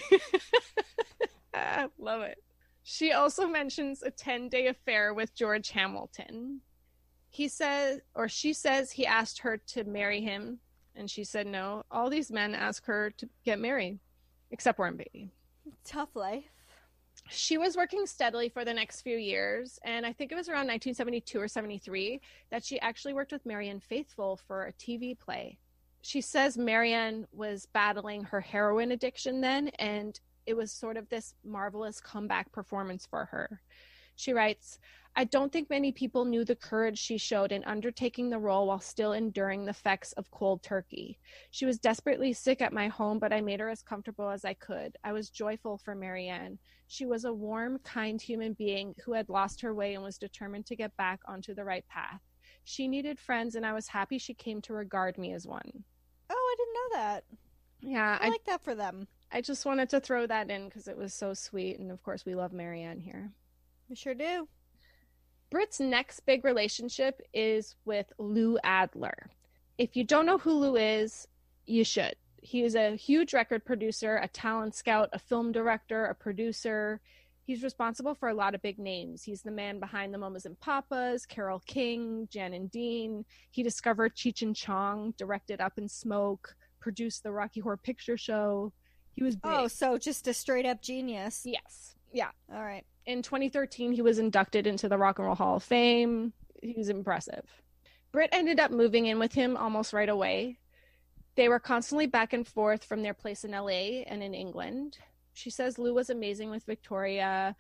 I love it. She also mentions a 10-day affair with George Hamilton. He says, or she says, he asked her to marry him, and she said no. All these men ask her to get married, except Warren Beatty. Tough life. She was working steadily for the next few years, and I think it was around 1972 or 73 that she actually worked with Marianne Faithfull for a TV play. She says Marianne was battling her heroin addiction then, and it was sort of this marvelous comeback performance for her. She writes, I don't think many people knew the courage she showed in undertaking the role while still enduring the effects of cold turkey. She was desperately sick at my home, but I made her as comfortable as I could. I was joyful for Marianne. She was a warm, kind human being who had lost her way and was determined to get back onto the right path. She needed friends, and I was happy she came to regard me as one. Oh, I didn't know that. Yeah, I like that for them. I just wanted to throw that in because it was so sweet, and of course we love Marianne here. We sure do. Britt's next big relationship is with Lou Adler. If you don't know who Lou is, you should. He is a huge record producer, a talent scout, a film director, a producer. He's responsible for a lot of big names. He's the man behind the Mamas and Papas, Carole King, Jan and Dean. He discovered Cheech and Chong, directed Up in Smoke, produced the Rocky Horror Picture Show. He was big. Oh, so just a straight up genius. Yes. Yeah. All right. In 2013, he was inducted into the Rock and Roll Hall of Fame. He was impressive. Britt ended up moving in with him almost right away. They were constantly back and forth from their place in LA and in England. She says Lou was amazing with Victoria,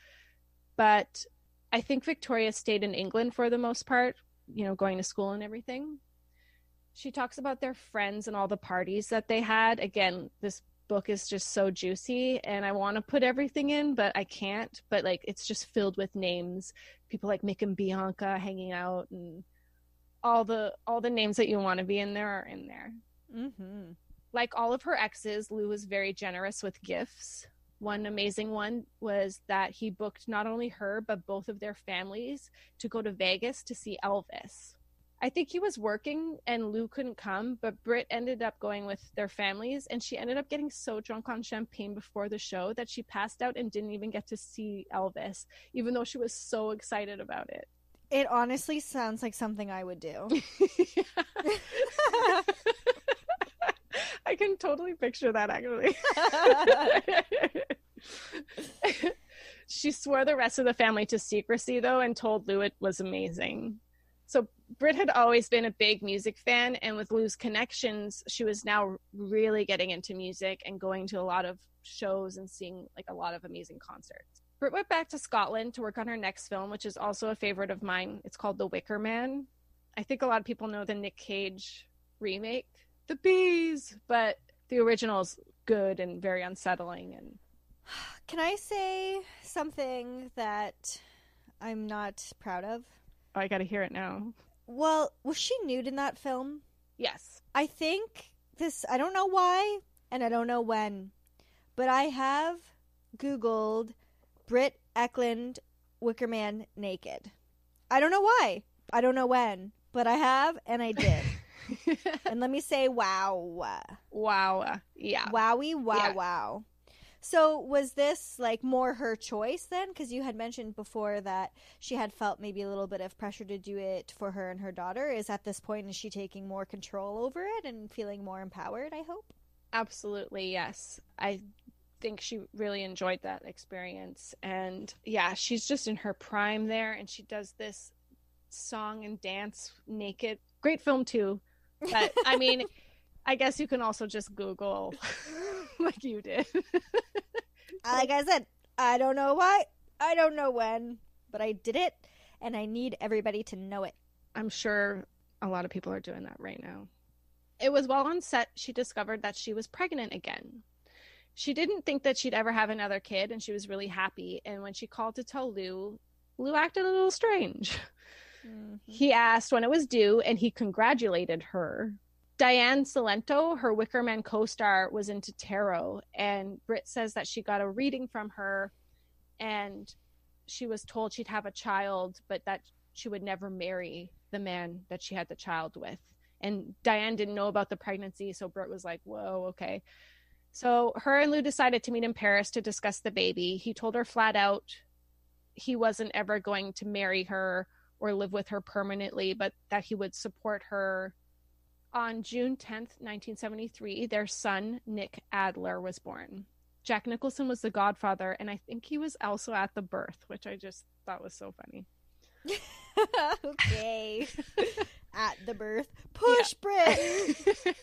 but I think Victoria stayed in England for the most part, you know, going to school and everything. She talks about their friends and all the parties that they had. Again, this book is just so juicy and I want to put everything in, but I can't. But like, it's just filled with names, people like Mick and Bianca hanging out, and all the names that you want to be in there are in there. Mm-hmm. Like all of her exes, Lou was very generous with gifts. One amazing one was that he booked not only her but both of their families to go to Vegas to see Elvis. I think he was working and Lou couldn't come, but Britt ended up going with their families, and she ended up getting so drunk on champagne before the show that she passed out and didn't even get to see Elvis, even though she was so excited about it. It honestly sounds like something I would do. I can totally picture that, actually. She swore the rest of the family to secrecy, though, and told Lou it was amazing. So Britt had always been a big music fan, and with Lou's connections, she was now really getting into music and going to a lot of shows and seeing like a lot of amazing concerts. Britt went back to Scotland to work on her next film, which is also a favorite of mine. It's called The Wicker Man. I think a lot of people know the Nick Cage remake, The Bees, but the original is good and very unsettling. And Can I say something that I'm not proud of? oh, I gotta hear it now. Well, was she nude in that film? Yes. I think I don't know why, and I don't know when, but I have Googled Britt Eklund Wickerman naked. I don't know why. I don't know when, but I have, and I did. And let me say, wow. Wow. Yeah. Wowie, wow, Yeah. wow. So was this like more her choice then? Because you had mentioned before that she had felt maybe a little bit of pressure to do it for her and her daughter. Is at this point, is she taking more control over it and feeling more empowered, I hope? Absolutely, yes. I think she really enjoyed that experience. And yeah, she's just in her prime there, and she does this song and dance naked. Great film too. But I mean, I guess you can also just Google like you did. Like I said, I don't know why, I don't know when, but I did it, and I need everybody to know it. I'm sure a lot of people are doing that right now. It was while on set she discovered that she was pregnant again. She didn't think that she'd ever have another kid, and she was really happy. And when she called to tell Lou acted a little strange. Mm-hmm. He asked when it was due, and he congratulated her. Diane Salento, her Wicker Man co-star, was into tarot, and Britt says that she got a reading from her, and she was told she'd have a child, but that she would never marry the man that she had the child with. And Diane didn't know about the pregnancy, so Britt was like, whoa, okay. So her and Lou decided to meet in Paris to discuss the baby. He told her flat out he wasn't ever going to marry her or live with her permanently, but that he would support her. On June 10th, 1973, their son, Nick Adler, was born. Jack Nicholson was the godfather, and I think he was also at the birth, which I just thought was so funny. Okay. At the birth. Push, Britt!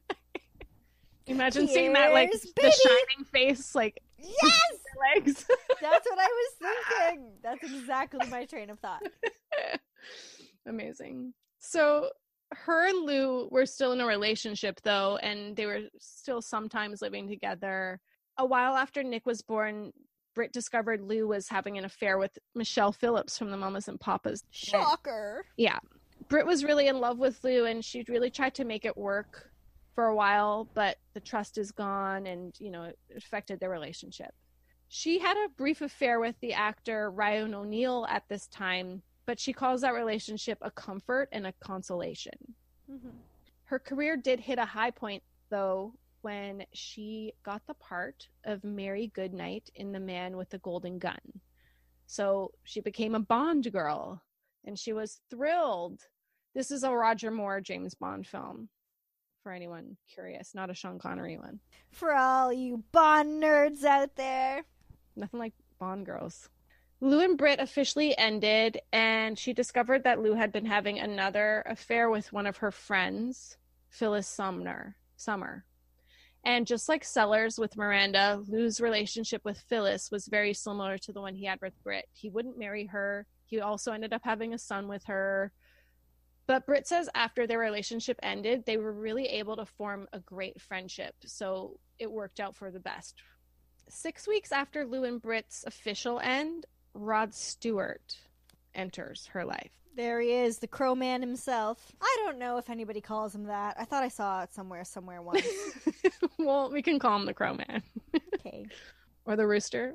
Imagine seeing that, like, Here's the baby! shining face, like, Yes! legs. That's what I was thinking. That's exactly my train of thought. Amazing. So her and Lou were still in a relationship, though, and they were still sometimes living together. A while after Nick was born, Britt discovered Lou was having an affair with Michelle Phillips from the Mamas and Papas. Shocker. Yeah. Britt was really in love with Lou, and she really tried to make it work for a while, but the trust is gone, and, you know, it affected their relationship. She had a brief affair with the actor Ryan O'Neal at this time, but she calls that relationship a comfort and a consolation. Mm-hmm. Her career did hit a high point, though, when she got the part of Mary Goodnight in The Man with the Golden Gun. So she became a Bond girl, and she was thrilled. This is a Roger Moore James Bond film, for anyone curious, not a Sean Connery one. For all you Bond nerds out there. Nothing like Bond girls. Lou and Britt officially ended, and she discovered that Lou had been having another affair with one of her friends, Phyllis Summer. And just like Sellers with Miranda, Lou's relationship with Phyllis was very similar to the one he had with Britt. He wouldn't marry her. He also ended up having a son with her. But Britt says after their relationship ended, they were really able to form a great friendship. So it worked out for the best. 6 weeks after Lou and Britt's official end, Rod Stewart enters her life. There he is, the Crow Man himself. I don't know if anybody calls him that. I thought I saw it somewhere once. Well, we can call him the Crow Man. Okay. Or the Rooster.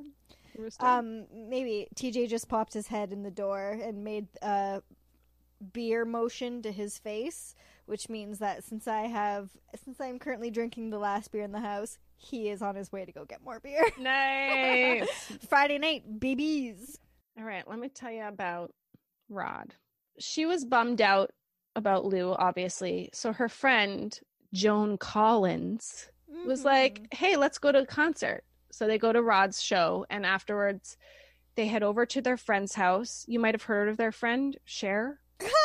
Maybe TJ just popped his head in the door and made a beer motion to his face, which means that since I'm currently drinking the last beer in the house, he is on his way to go get more beer. Nice. Friday night, babies. All right, let me tell you about Rod. She was bummed out about Lou, obviously. So her friend, Joan Collins, was like, hey, let's go to a concert. So they go to Rod's show, and afterwards they head over to their friend's house. You might have heard of their friend, Cher.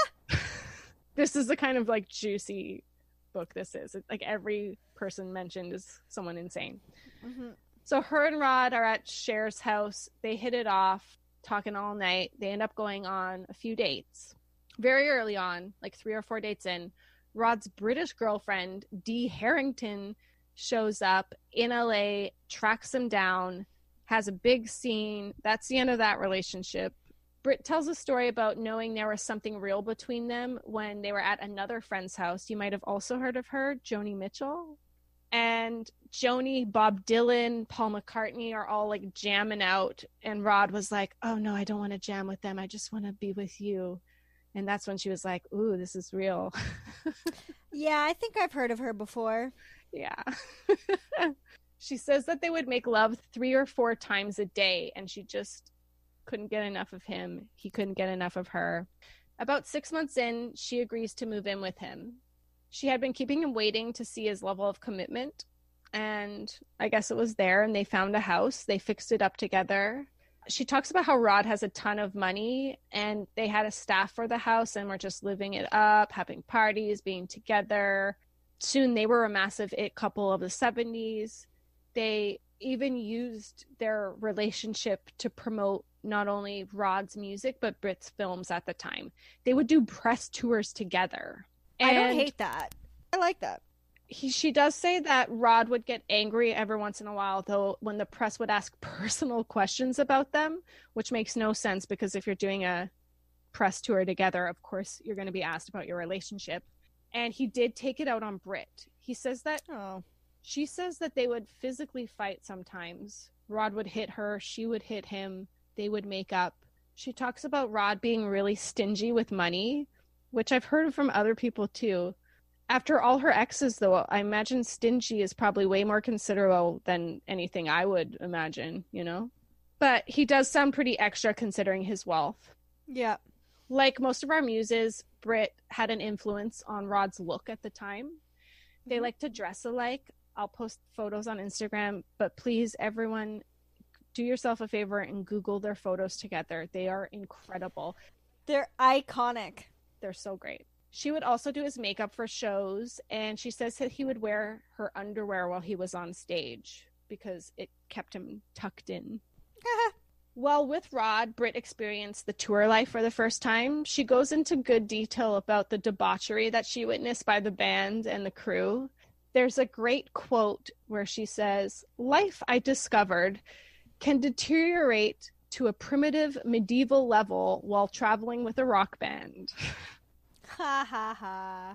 This is the kind of like juicy book this is. Like every person mentioned is someone insane. Mm-hmm. So her and Rod are at Cher's house. They hit it off, talking all night. They end up going on a few dates. Very early on, like 3 or 4 dates in, Rod's British girlfriend, Dee Harrington, shows up in LA, tracks him down, has a big scene. That's the end of that relationship. Britt tells a story about knowing there was something real between them when they were at another friend's house. You might have also heard of her, Joni Mitchell. And Joni, Bob Dylan, Paul McCartney are all like jamming out. And Rod was like, oh no, I don't want to jam with them. I just want to be with you. And that's when she was like, ooh, this is real. Yeah, I think I've heard of her before. Yeah. She says that they would make love 3 or 4 times a day, and she just couldn't get enough of him. He couldn't get enough of her. About 6 months in, she agrees to move in with him. She had been keeping him waiting to see his level of commitment, and I guess it was there, and they found a house. They fixed it up together. She talks about how Rod has a ton of money, and they had a staff for the house and were just living it up, having parties, being together. Soon they were a massive it couple of the 70s. They even used their relationship to promote not only Rod's music, but Brit's films at the time. They would do press tours together. I don't hate that. I like that. She does say that Rod would get angry every once in a while, though, when the press would ask personal questions about them, which makes no sense because if you're doing a press tour together, of course, you're going to be asked about your relationship. And he did take it out on Brit. He says that she says that they would physically fight sometimes. Rod would hit her, she would hit him, they would make up. She talks about Rod being really stingy with money, which I've heard from other people too. After all her exes, though, I imagine stingy is probably way more considerable than anything I would imagine, you know? But he does sound pretty extra considering his wealth. Yeah. Like most of our muses, Brit had an influence on Rod's look at the time. They like to dress alike. I'll post photos on Instagram, but please, everyone, do yourself a favor and Google their photos together. They are incredible. They're iconic. They're so great. She would also do his makeup for shows, and she says that he would wear her underwear while he was on stage because it kept him tucked in. While with Rod, Brit experienced the tour life for the first time. She goes into good detail about the debauchery that she witnessed by the band and the crew. There's a great quote where she says, "Life, I discovered, can deteriorate to a primitive medieval level while traveling with a rock band." Ha ha ha.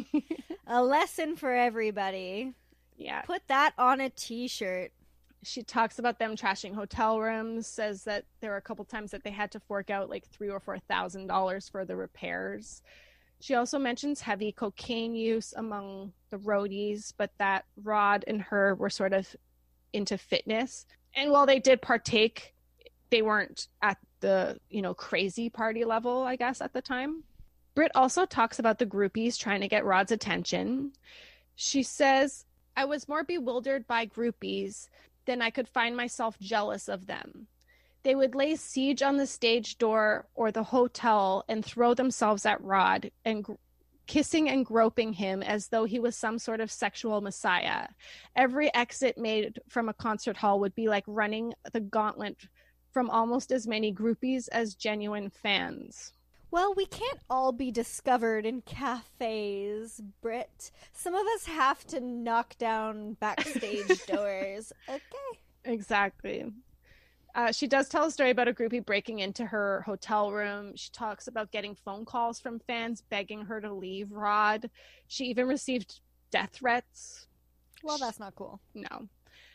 A lesson for everybody. Yeah. Put that on a t-shirt. She talks about them trashing hotel rooms, says that there were a couple times that they had to fork out like $3,000 or $4,000 for the repairs. She also mentions heavy cocaine use among the roadies, but that Rod and her were sort of into fitness. And while they did partake, they weren't at the, crazy party level, I guess, at the time. Brit also talks about the groupies trying to get Rod's attention. She says, "I was more bewildered by groupies than I could find myself jealous of them. They would lay siege on the stage door or the hotel and throw themselves at Rod and kissing and groping him as though he was some sort of sexual messiah. Every exit made from a concert hall would be like running the gauntlet from almost as many groupies as genuine fans." Well, we can't all be discovered in cafes, Brit. Some of us have to knock down backstage doors. Okay. Exactly. She does tell a story about a groupie breaking into her hotel room. She talks about getting phone calls from fans begging her to leave Rod. She even received death threats. Well, that's not cool. No.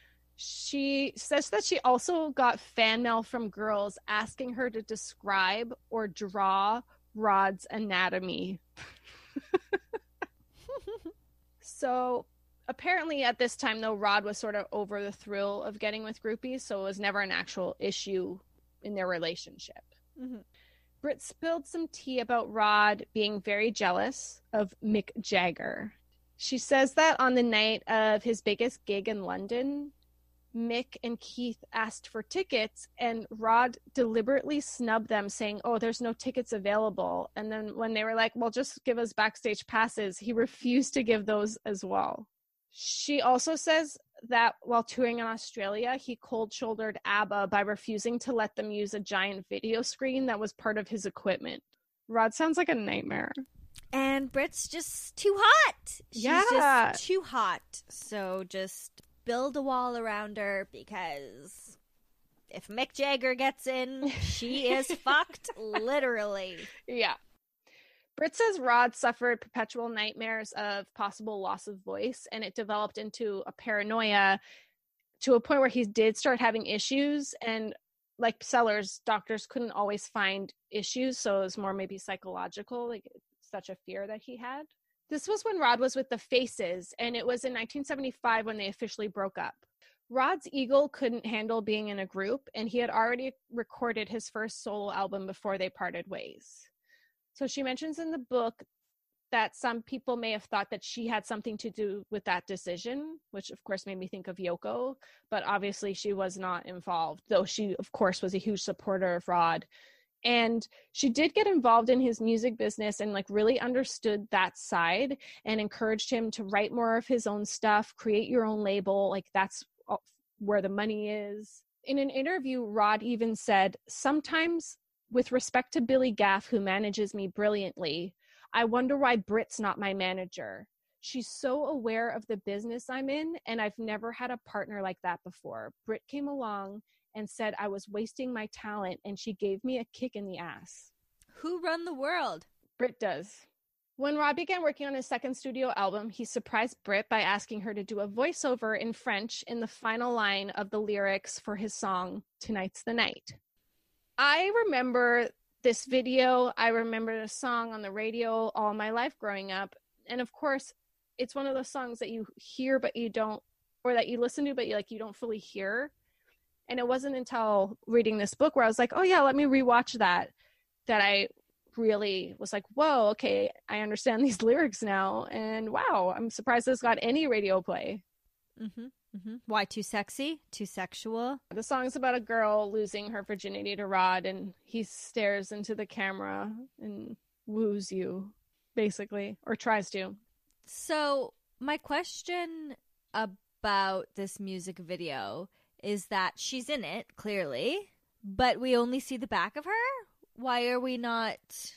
She says that she also got fan mail from girls asking her to describe or draw Rod's anatomy. So apparently at this time, though, Rod was sort of over the thrill of getting with groupies, so it was never an actual issue in their relationship. Mm-hmm. Brit spilled some tea about Rod being very jealous of Mick Jagger. She says that on the night of his biggest gig in London, Mick and Keith asked for tickets, and Rod deliberately snubbed them, saying, "Oh, there's no tickets available." And then when they were like, "Well, just give us backstage passes," he refused to give those as well. She also says that while touring in Australia, he cold-shouldered ABBA by refusing to let them use a giant video screen that was part of his equipment. Rod sounds like a nightmare. And Brit's just too hot. She's just too hot. So just build a wall around her, because if Mick Jagger gets in, she is fucked, literally. Yeah. Britt says Rod suffered perpetual nightmares of possible loss of voice, and it developed into a paranoia to a point where he did start having issues. And like Sellers, doctors couldn't always find issues, so it was more maybe psychological, like such a fear that he had. This was when Rod was with the Faces, and it was in 1975 when they officially broke up. Rod's ego couldn't handle being in a group, and he had already recorded his first solo album before they parted ways. So she mentions in the book that some people may have thought that she had something to do with that decision, which of course made me think of Yoko, but obviously she was not involved, though she of course was a huge supporter of Rod. And she did get involved in his music business and like really understood that side and encouraged him to write more of his own stuff, create your own label. Like that's where the money is. In an interview, Rod even said, "Sometimes with respect to Billy Gaff, who manages me brilliantly, I wonder why Britt's not my manager. She's so aware of the business I'm in, and I've never had a partner like that before. Britt came along and said I was wasting my talent, and she gave me a kick in the ass." Who run the world? Britt does. When Rod began working on his second studio album, he surprised Britt by asking her to do a voiceover in French in the final line of the lyrics for his song, "Tonight's the Night." I remember this video. I remember the song on the radio all my life growing up. And of course, it's one of those songs that you hear, but you don't, or that you listen to, but you don't fully hear. And it wasn't until reading this book where I was like, oh yeah, let me rewatch that I really was like, whoa, okay, I understand these lyrics now. And wow, I'm surprised this got any radio play. Mm-hmm. Mm-hmm. Why too sexy? Too sexual? The song's about a girl losing her virginity to Rod, and he stares into the camera and woos you, basically, or tries to. So my question about this music video is that she's in it, clearly, but we only see the back of her? Why are we not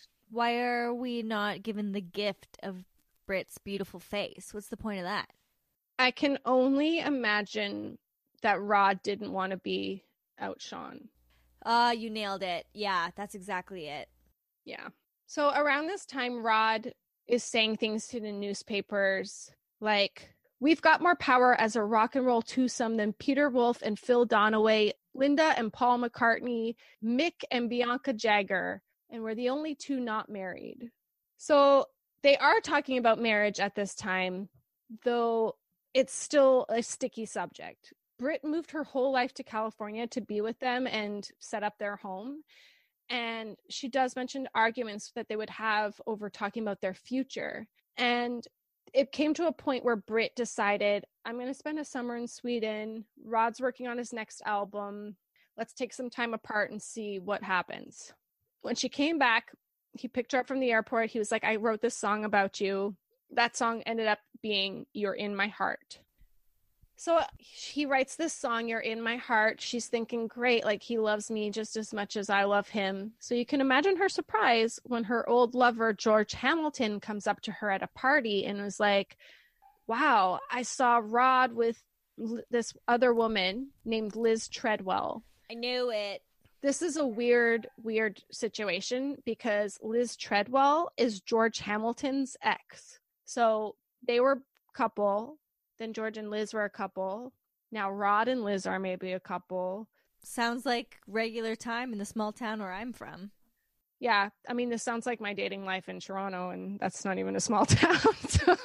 given the gift of Britt's beautiful face? What's the point of that? I can only imagine that Rod didn't want to be outshone. You nailed it. Yeah, that's exactly it. Yeah. So around this time, Rod is saying things to the newspapers like, "We've got more power as a rock and roll twosome than Peter Wolf and Phil Donaway, Linda and Paul McCartney, Mick and Bianca Jagger, and we're the only two not married." So they are talking about marriage at this time, though it's still a sticky subject. Britt moved her whole life to California to be with them and set up their home. And she does mention arguments that they would have over talking about their future. And it came to a point where Britt decided, I'm going to spend a summer in Sweden. Rod's working on his next album. Let's take some time apart and see what happens. When she came back, he picked her up from the airport. He was like, "I wrote this song about you." That song ended up being "You're in My Heart." So he writes this song, "You're in My Heart." She's thinking, great, like he loves me just as much as I love him. So you can imagine her surprise when her old lover, George Hamilton, comes up to her at a party and was like, "Wow, I saw Rod with this other woman named Liz Treadwell." I knew it. This is a weird situation because Liz Treadwell is George Hamilton's ex. So they were a couple. Then George and Liz were a couple. Now Rod and Liz are maybe a couple. Sounds like regular time in the small town where I'm from. Yeah, I mean, this sounds like my dating life in Toronto, and that's not even a small town. So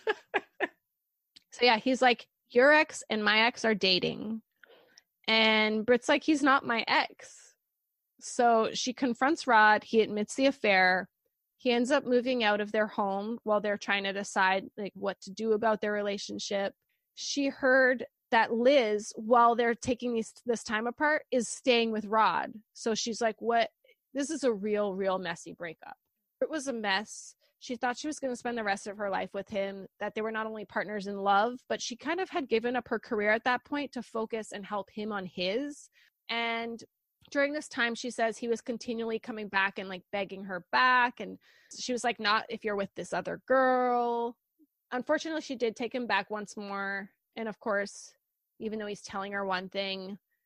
yeah, he's like, "Your ex and my ex are dating." And Britt's like, "He's not my ex." So she confronts Rod. He admits the affair. He ends up moving out of their home while they're trying to decide like what to do about their relationship. She heard that Liz, while they're taking this time apart, is staying with Rod. So she's like, "What? This is a real messy breakup." It was a mess. She thought she was going to spend the rest of her life with him, that they were not only partners in love, but she kind of had given up her career at that point to focus and help him on his. And during this time, she says he was continually coming back and like begging her back. And she was like, "Not if you're with this other girl." Unfortunately, she did take him back once more. And of course, even though he's telling her one thing,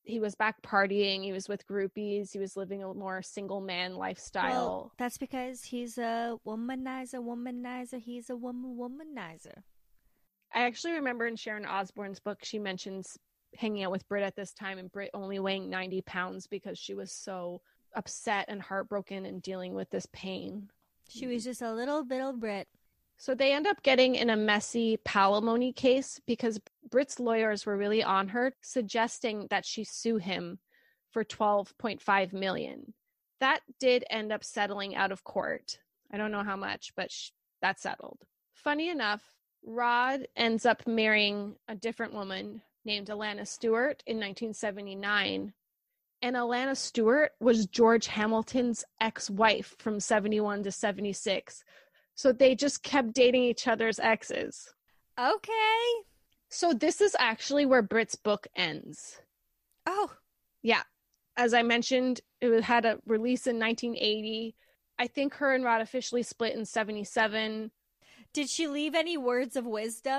He was back partying. He was with groupies. He was living a more single man lifestyle. Well, that's because he's a womanizer. He's a womanizer. I actually remember in Sharon Osbourne's book, she mentions hanging out with Britt at this time and Britt only weighing 90 pounds because she was so upset and heartbroken and dealing with this pain. She was just a little Brit. So they end up getting in a messy palimony case because Britt's lawyers were really on her, suggesting that she sue him for $12.5 million. That did end up settling out of court. I don't know how much, but that settled. Funny enough, Rod ends up marrying a different woman named Alana Stewart in 1979. And Alana Stewart was George Hamilton's ex-wife from 71 to 76. So they just kept dating each other's exes. Okay. So this is actually where Britt's book ends. Oh. Yeah. As I mentioned, it had a release in 1980. I think her and Rod officially split in 77. Did she leave any words of wisdom?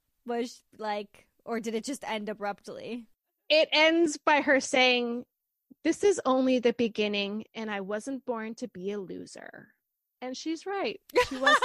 Or did it just end abruptly? It ends by her saying, "This is only the beginning, and I wasn't born to be a loser." And she's right. She wasn't.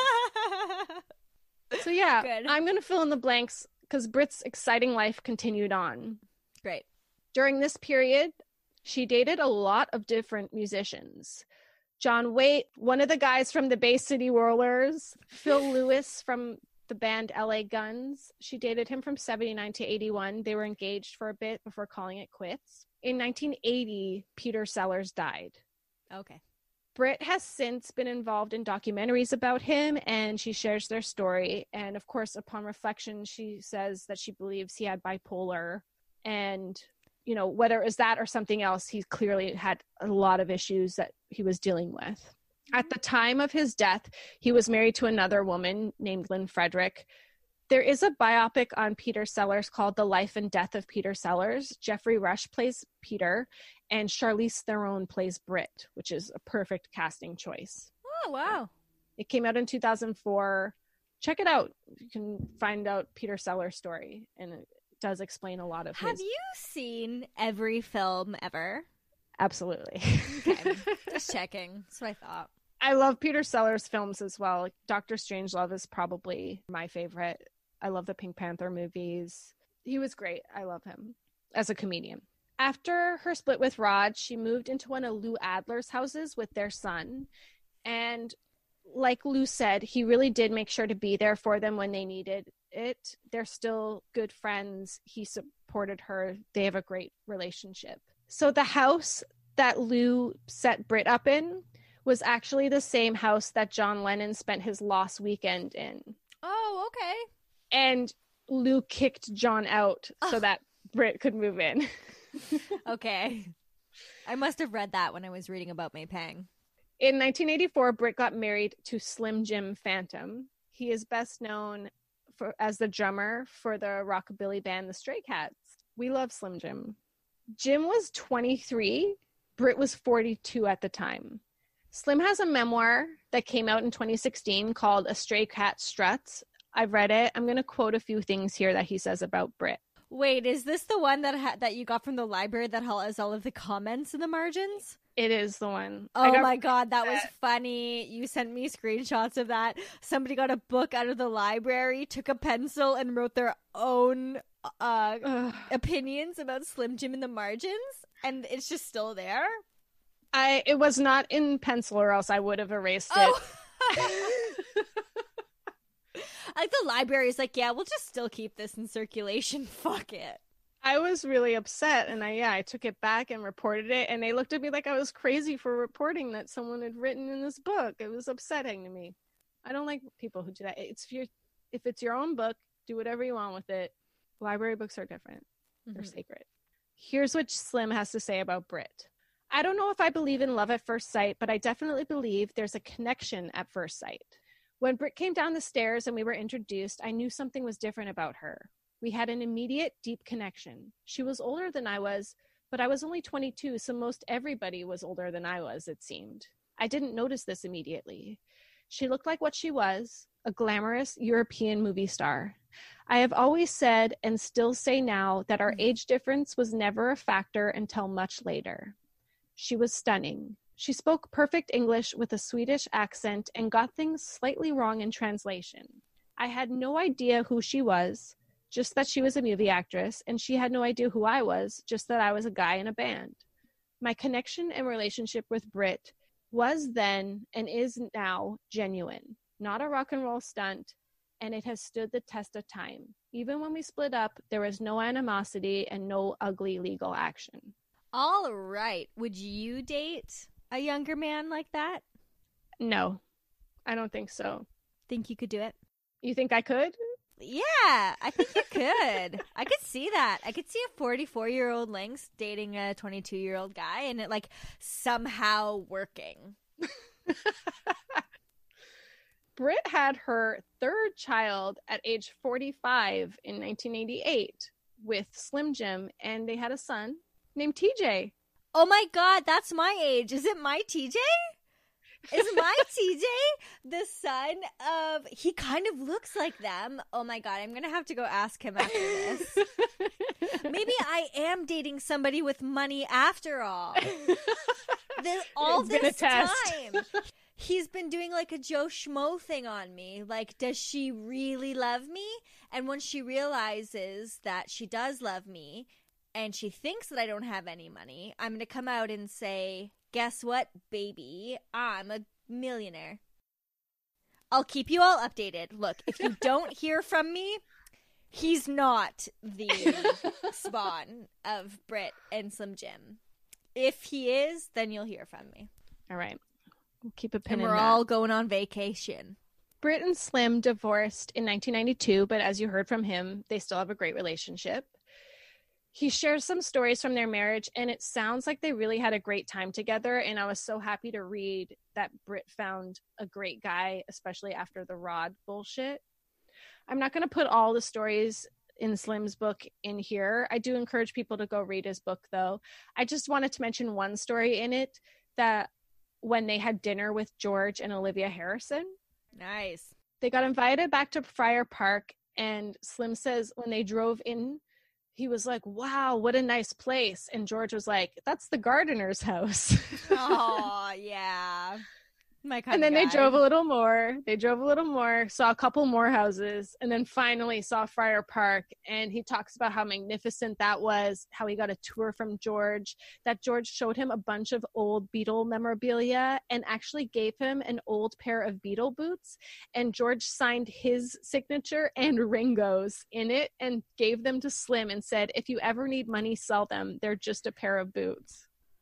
So yeah, Good. I'm going to fill in the blanks because Britt's exciting life continued on. Great. During this period, she dated a lot of different musicians. John Waite, one of the guys from the Bay City Rollers, Phil Lewis from the band LA Guns. She dated him from 79 to 81. They were engaged for a bit before calling it quits. In 1980, Peter Sellers died. Okay. Britt has since been involved in documentaries about him, and she shares their story. And of course, upon reflection, she says that she believes he had bipolar. And, you know, whether it was that or something else, he clearly had a lot of issues that he was dealing with. At the time of his death, he was married to another woman named Lynn Frederick. There is a biopic on Peter Sellers called The Life and Death of Peter Sellers. Jeffrey Rush plays Peter, and Charlize Theron plays Britt, which is a perfect casting choice. Oh, wow. It came out in 2004. Check it out. You can find out Peter Sellers' story, and it does explain a lot of his... Have you seen every film ever? Absolutely. Okay. Just checking. That's what I thought. I love Peter Sellers' films as well. Like, Dr. Strangelove is probably my favorite. I love the Pink Panther movies. He was great. I love him as a comedian. After her split with Rod, she moved into one of Lou Adler's houses with their son. And like Lou said, he really did make sure to be there for them when they needed it. They're still good friends. He supported her. They have a great relationship. So the house that Lou set Britt up in was actually the same house that John Lennon spent his lost weekend in. Oh, okay. And Lou kicked John out so that Britt could move in. Okay. I must have read that when I was reading about May Pang. In 1984, Britt got married to Slim Jim Phantom. He is best known as the drummer for the rockabilly band The Stray Cats. We love Slim Jim. Jim was 23. Britt was 42 at the time. Slim has a memoir that came out in 2016 called A Stray Cat Struts. I've read it. I'm going to quote a few things here that he says about Britt. Wait, is this the one that you got from the library that has all of the comments in the margins? It is the one. Oh my God, that was funny. You sent me screenshots of that. Somebody got a book out of the library, took a pencil, and wrote their own opinions about Slim Jim in the margins, and it's just still there. It was not in pencil, or else I would have erased it. Like the library is like, yeah, we'll just still keep this in circulation. Fuck it. I was really upset, and I took it back and reported it, and they looked at me like I was crazy for reporting that someone had written in this book. It was upsetting to me. I don't like people who do that. If it's your own book, do whatever you want with it. Library books are different. They're sacred. Here's what Slim has to say about Britt. I don't know if I believe in love at first sight, but I definitely believe there's a connection at first sight. When Britt came down the stairs and we were introduced, I knew something was different about her. We had an immediate, deep connection. She was older than I was, but I was only 22, so most everybody was older than I was, it seemed. I didn't notice this immediately. She looked like what she was, a glamorous European movie star. I have always said and still say now that our age difference was never a factor until much later. She was stunning. She spoke perfect English with a Swedish accent and got things slightly wrong in translation. I had no idea who she was, just that she was a movie actress, and she had no idea who I was, just that I was a guy in a band. My connection and relationship with Britt was then and is now genuine, not a rock and roll stunt, and it has stood the test of time. Even when we split up, there was no animosity and no ugly legal action. All right. Would you date a younger man like that? No, I don't think so. Think you could do it? You think I could? Yeah, I think you could. I could see that. I could see a 44-year-old Lynx dating a 22-year-old guy and it like somehow working. Britt had her third child at age 45 in 1988 with Slim Jim, and they had a son named TJ. Oh my God, that's my age. Is it my TJ? Is my TJ the son of... He kind of looks like them. Oh my God, I'm going to have to go ask him after this. Maybe I am dating somebody with money after all. All this time. He's been doing like a Joe Schmo thing on me. Like, does she really love me? And when she realizes that she does love me and she thinks that I don't have any money, I'm going to come out and say, guess what, baby? I'm a millionaire. I'll keep you all updated. Look, if you don't hear from me, he's not the spawn of Britt and Slim Jim. If he is, then you'll hear from me. All right. We'll keep a pin and in we're that. all going on vacation. Britt and Slim divorced in 1992, but as you heard from him, they still have a great relationship. He shares some stories from their marriage, and it sounds like they really had a great time together, and I was so happy to read that Britt found a great guy, especially after the Rod bullshit. I'm not going to put all the stories in Slim's book in here. I do encourage people to go read his book, though. I just wanted to mention one story in it, that when they had dinner with George and Olivia Harrison. Nice. They got invited back to Friar Park, and Slim says when they drove in, he was like, wow, what a nice place. And George was like, that's the gardener's house. Oh, yeah. My kind and then of guy. They drove a little more, saw a couple more houses, and then finally saw Friar Park. And he talks about how magnificent that was, how he got a tour from George, that George showed him a bunch of old Beatle memorabilia and actually gave him an old pair of Beatle boots. And George signed his signature and Ringo's in it and gave them to Slim and said, if you ever need money, sell them. They're just a pair of boots.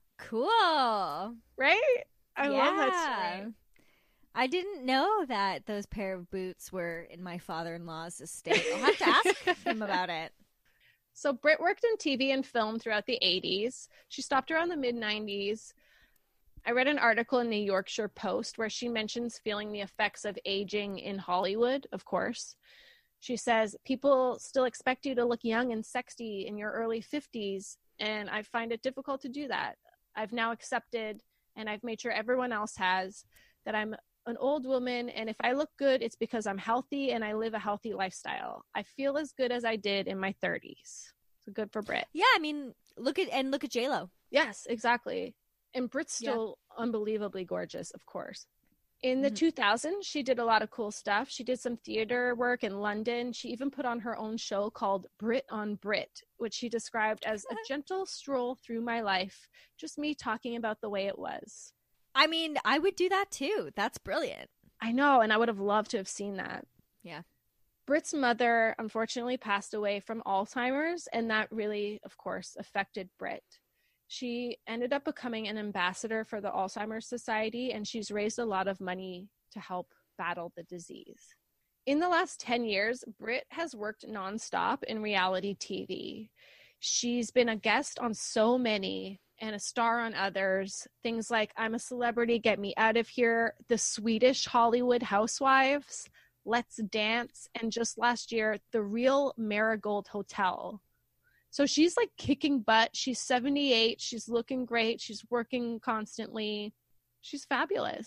Cool. Right? I love that story. I didn't know that those pair of boots were in my father-in-law's estate. I'll have to ask him about it. So Britt worked in TV and film throughout the 80s. She stopped around the mid-90s. I read an article in the Yorkshire Post where she mentions feeling the effects of aging in Hollywood, of course. She says, people still expect you to look young and sexy in your early 50s, and I find it difficult to do that. I've now accepted, and I've made sure everyone else has, that I'm an old woman, and if I look good, it's because I'm healthy and I live a healthy lifestyle. I feel as good as I did in my 30s. So good for Britt. Yeah, I mean, look at J-Lo. Yes, exactly. And Britt's still unbelievably gorgeous, of course. In the 2000s, she did a lot of cool stuff. She did some theater work in London. She even put on her own show called Brit on Brit, which she described as a gentle stroll through my life, just me talking about the way it was. I mean, I would do that too. That's brilliant. I know, and I would have loved to have seen that. Yeah. Britt's mother, unfortunately, passed away from Alzheimer's, and that really, of course, affected Britt. She ended up becoming an ambassador for the Alzheimer's Society, and she's raised a lot of money to help battle the disease. In the last 10 years, Britt has worked nonstop in reality TV. She's been a guest on so many and a star on others. Things like I'm a Celebrity, Get Me Out of Here, The Swedish Hollywood Housewives, Let's Dance, and just last year, The Real Marigold Hotel. So she's like kicking butt. She's 78. She's looking great. She's working constantly. She's fabulous.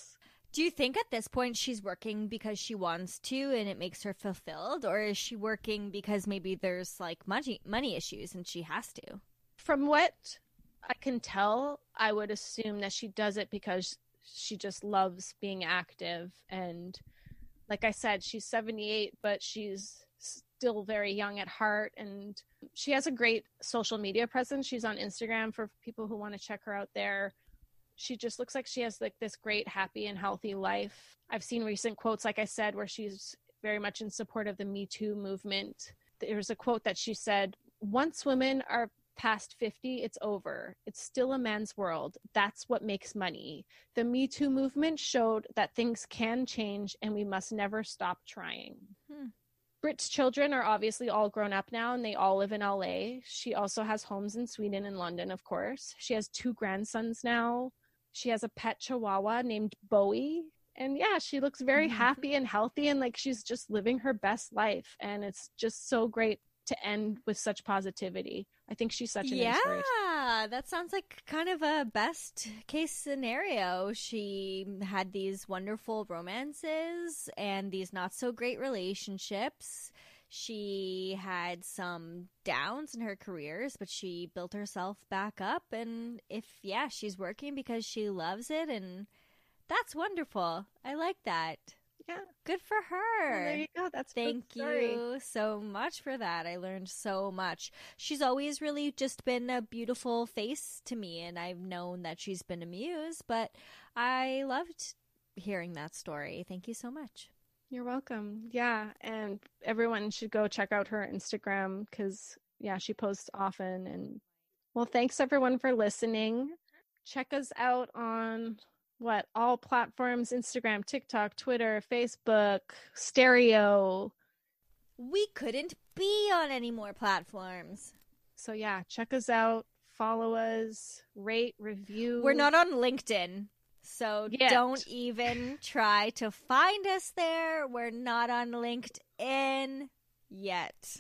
Do you think at this point she's working because she wants to and it makes her fulfilled, or is she working because maybe there's like money issues and she has to? From what I can tell, I would assume that she does it because she just loves being active. And like I said, she's 78, but she's still very young at heart. And she has a great social media presence. She's on Instagram for people who want to check her out there. She just looks like she has like this great, happy and healthy life. I've seen recent quotes, like I said, where she's very much in support of the Me Too movement. There's a quote that she said, "Once women are past 50, it's over. It's still a man's world. That's what makes money. The Me Too movement showed that things can change and we must never stop trying." Britt's children are obviously all grown up now and they all live in LA. She also has homes in Sweden and London, of course. She has 2 grandsons now. She has a pet chihuahua named Bowie. And yeah, she looks very happy and healthy and like she's just living her best life. And it's just so great to end with such positivity. I think she's such an inspiration. Yeah, that sounds like kind of a best case scenario. She had these wonderful romances and these not so great relationships. She had some downs in her careers, but she built herself back up. And she's working because she loves it, and that's wonderful. I like that. Yeah. Good for her. Well, there you go. Thank you so much for that. I learned so much. She's always really just been a beautiful face to me, and I've known that she's been a muse, but I loved hearing that story. Thank you so much. You're welcome. Yeah, and everyone should go check out her Instagram because, yeah, she posts often. And, well, thanks, everyone, for listening. Check us out on... all platforms: Instagram, TikTok, Twitter, Facebook, Stereo. We couldn't be on any more platforms. So yeah, check us out, follow us, rate, review. We're not on LinkedIn, so don't even try to find us there. We're not on LinkedIn yet.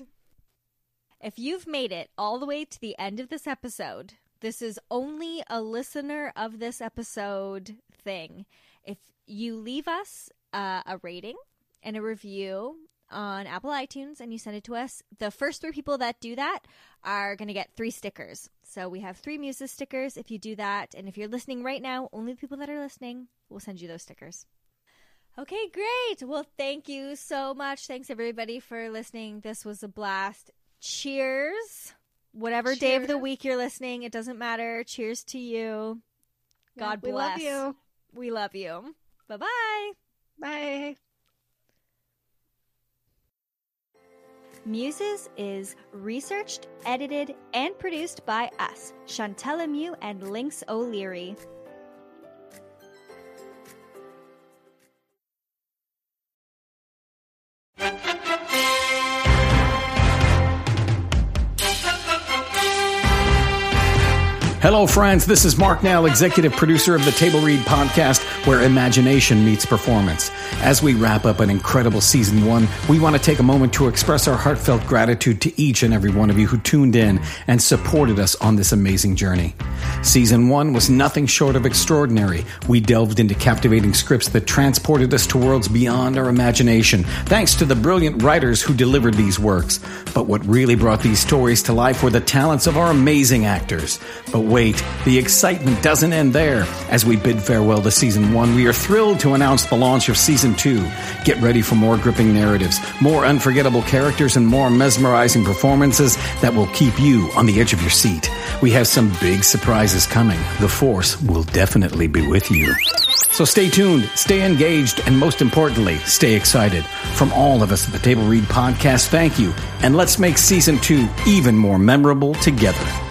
If you've made it all the way to the end of this episode, this is only a listener of this episode thing. If you leave us a rating and a review on Apple iTunes and you send it to us, the first 3 people that do that are going to get 3 stickers. So we have 3 Muses stickers if you do that. And if you're listening right now, only the people that are listening will send you those stickers. Okay, great. Well, thank you so much. Thanks, everybody, for listening. This was a blast. Cheers. Whatever day of the week you're listening, it doesn't matter. Cheers to you. God bless. We love you. We love you. Bye-bye. Bye. Muses is researched, edited, and produced by us, Chantelle Lemieux and Lynx O'Leary. Hello, friends. This is Mark Nell, executive producer of the Table Read podcast, where imagination meets performance. As we wrap up an incredible season 1, we want to take a moment to express our heartfelt gratitude to each and every one of you who tuned in and supported us on this amazing journey. Season 1 was nothing short of extraordinary. We delved into captivating scripts that transported us to worlds beyond our imagination, thanks to the brilliant writers who delivered these works. But what really brought these stories to life were the talents of our amazing actors. But wait, the excitement doesn't end there. As we bid farewell to Season 1, we are thrilled to announce the launch of Season 2. Get ready for more gripping narratives, more unforgettable characters, and more mesmerizing performances that will keep you on the edge of your seat. We have some big surprises coming. The Force will definitely be with you. So stay tuned, stay engaged, and most importantly, stay excited. From all of us at the Table Read podcast, thank you. And let's make Season 2 even more memorable together.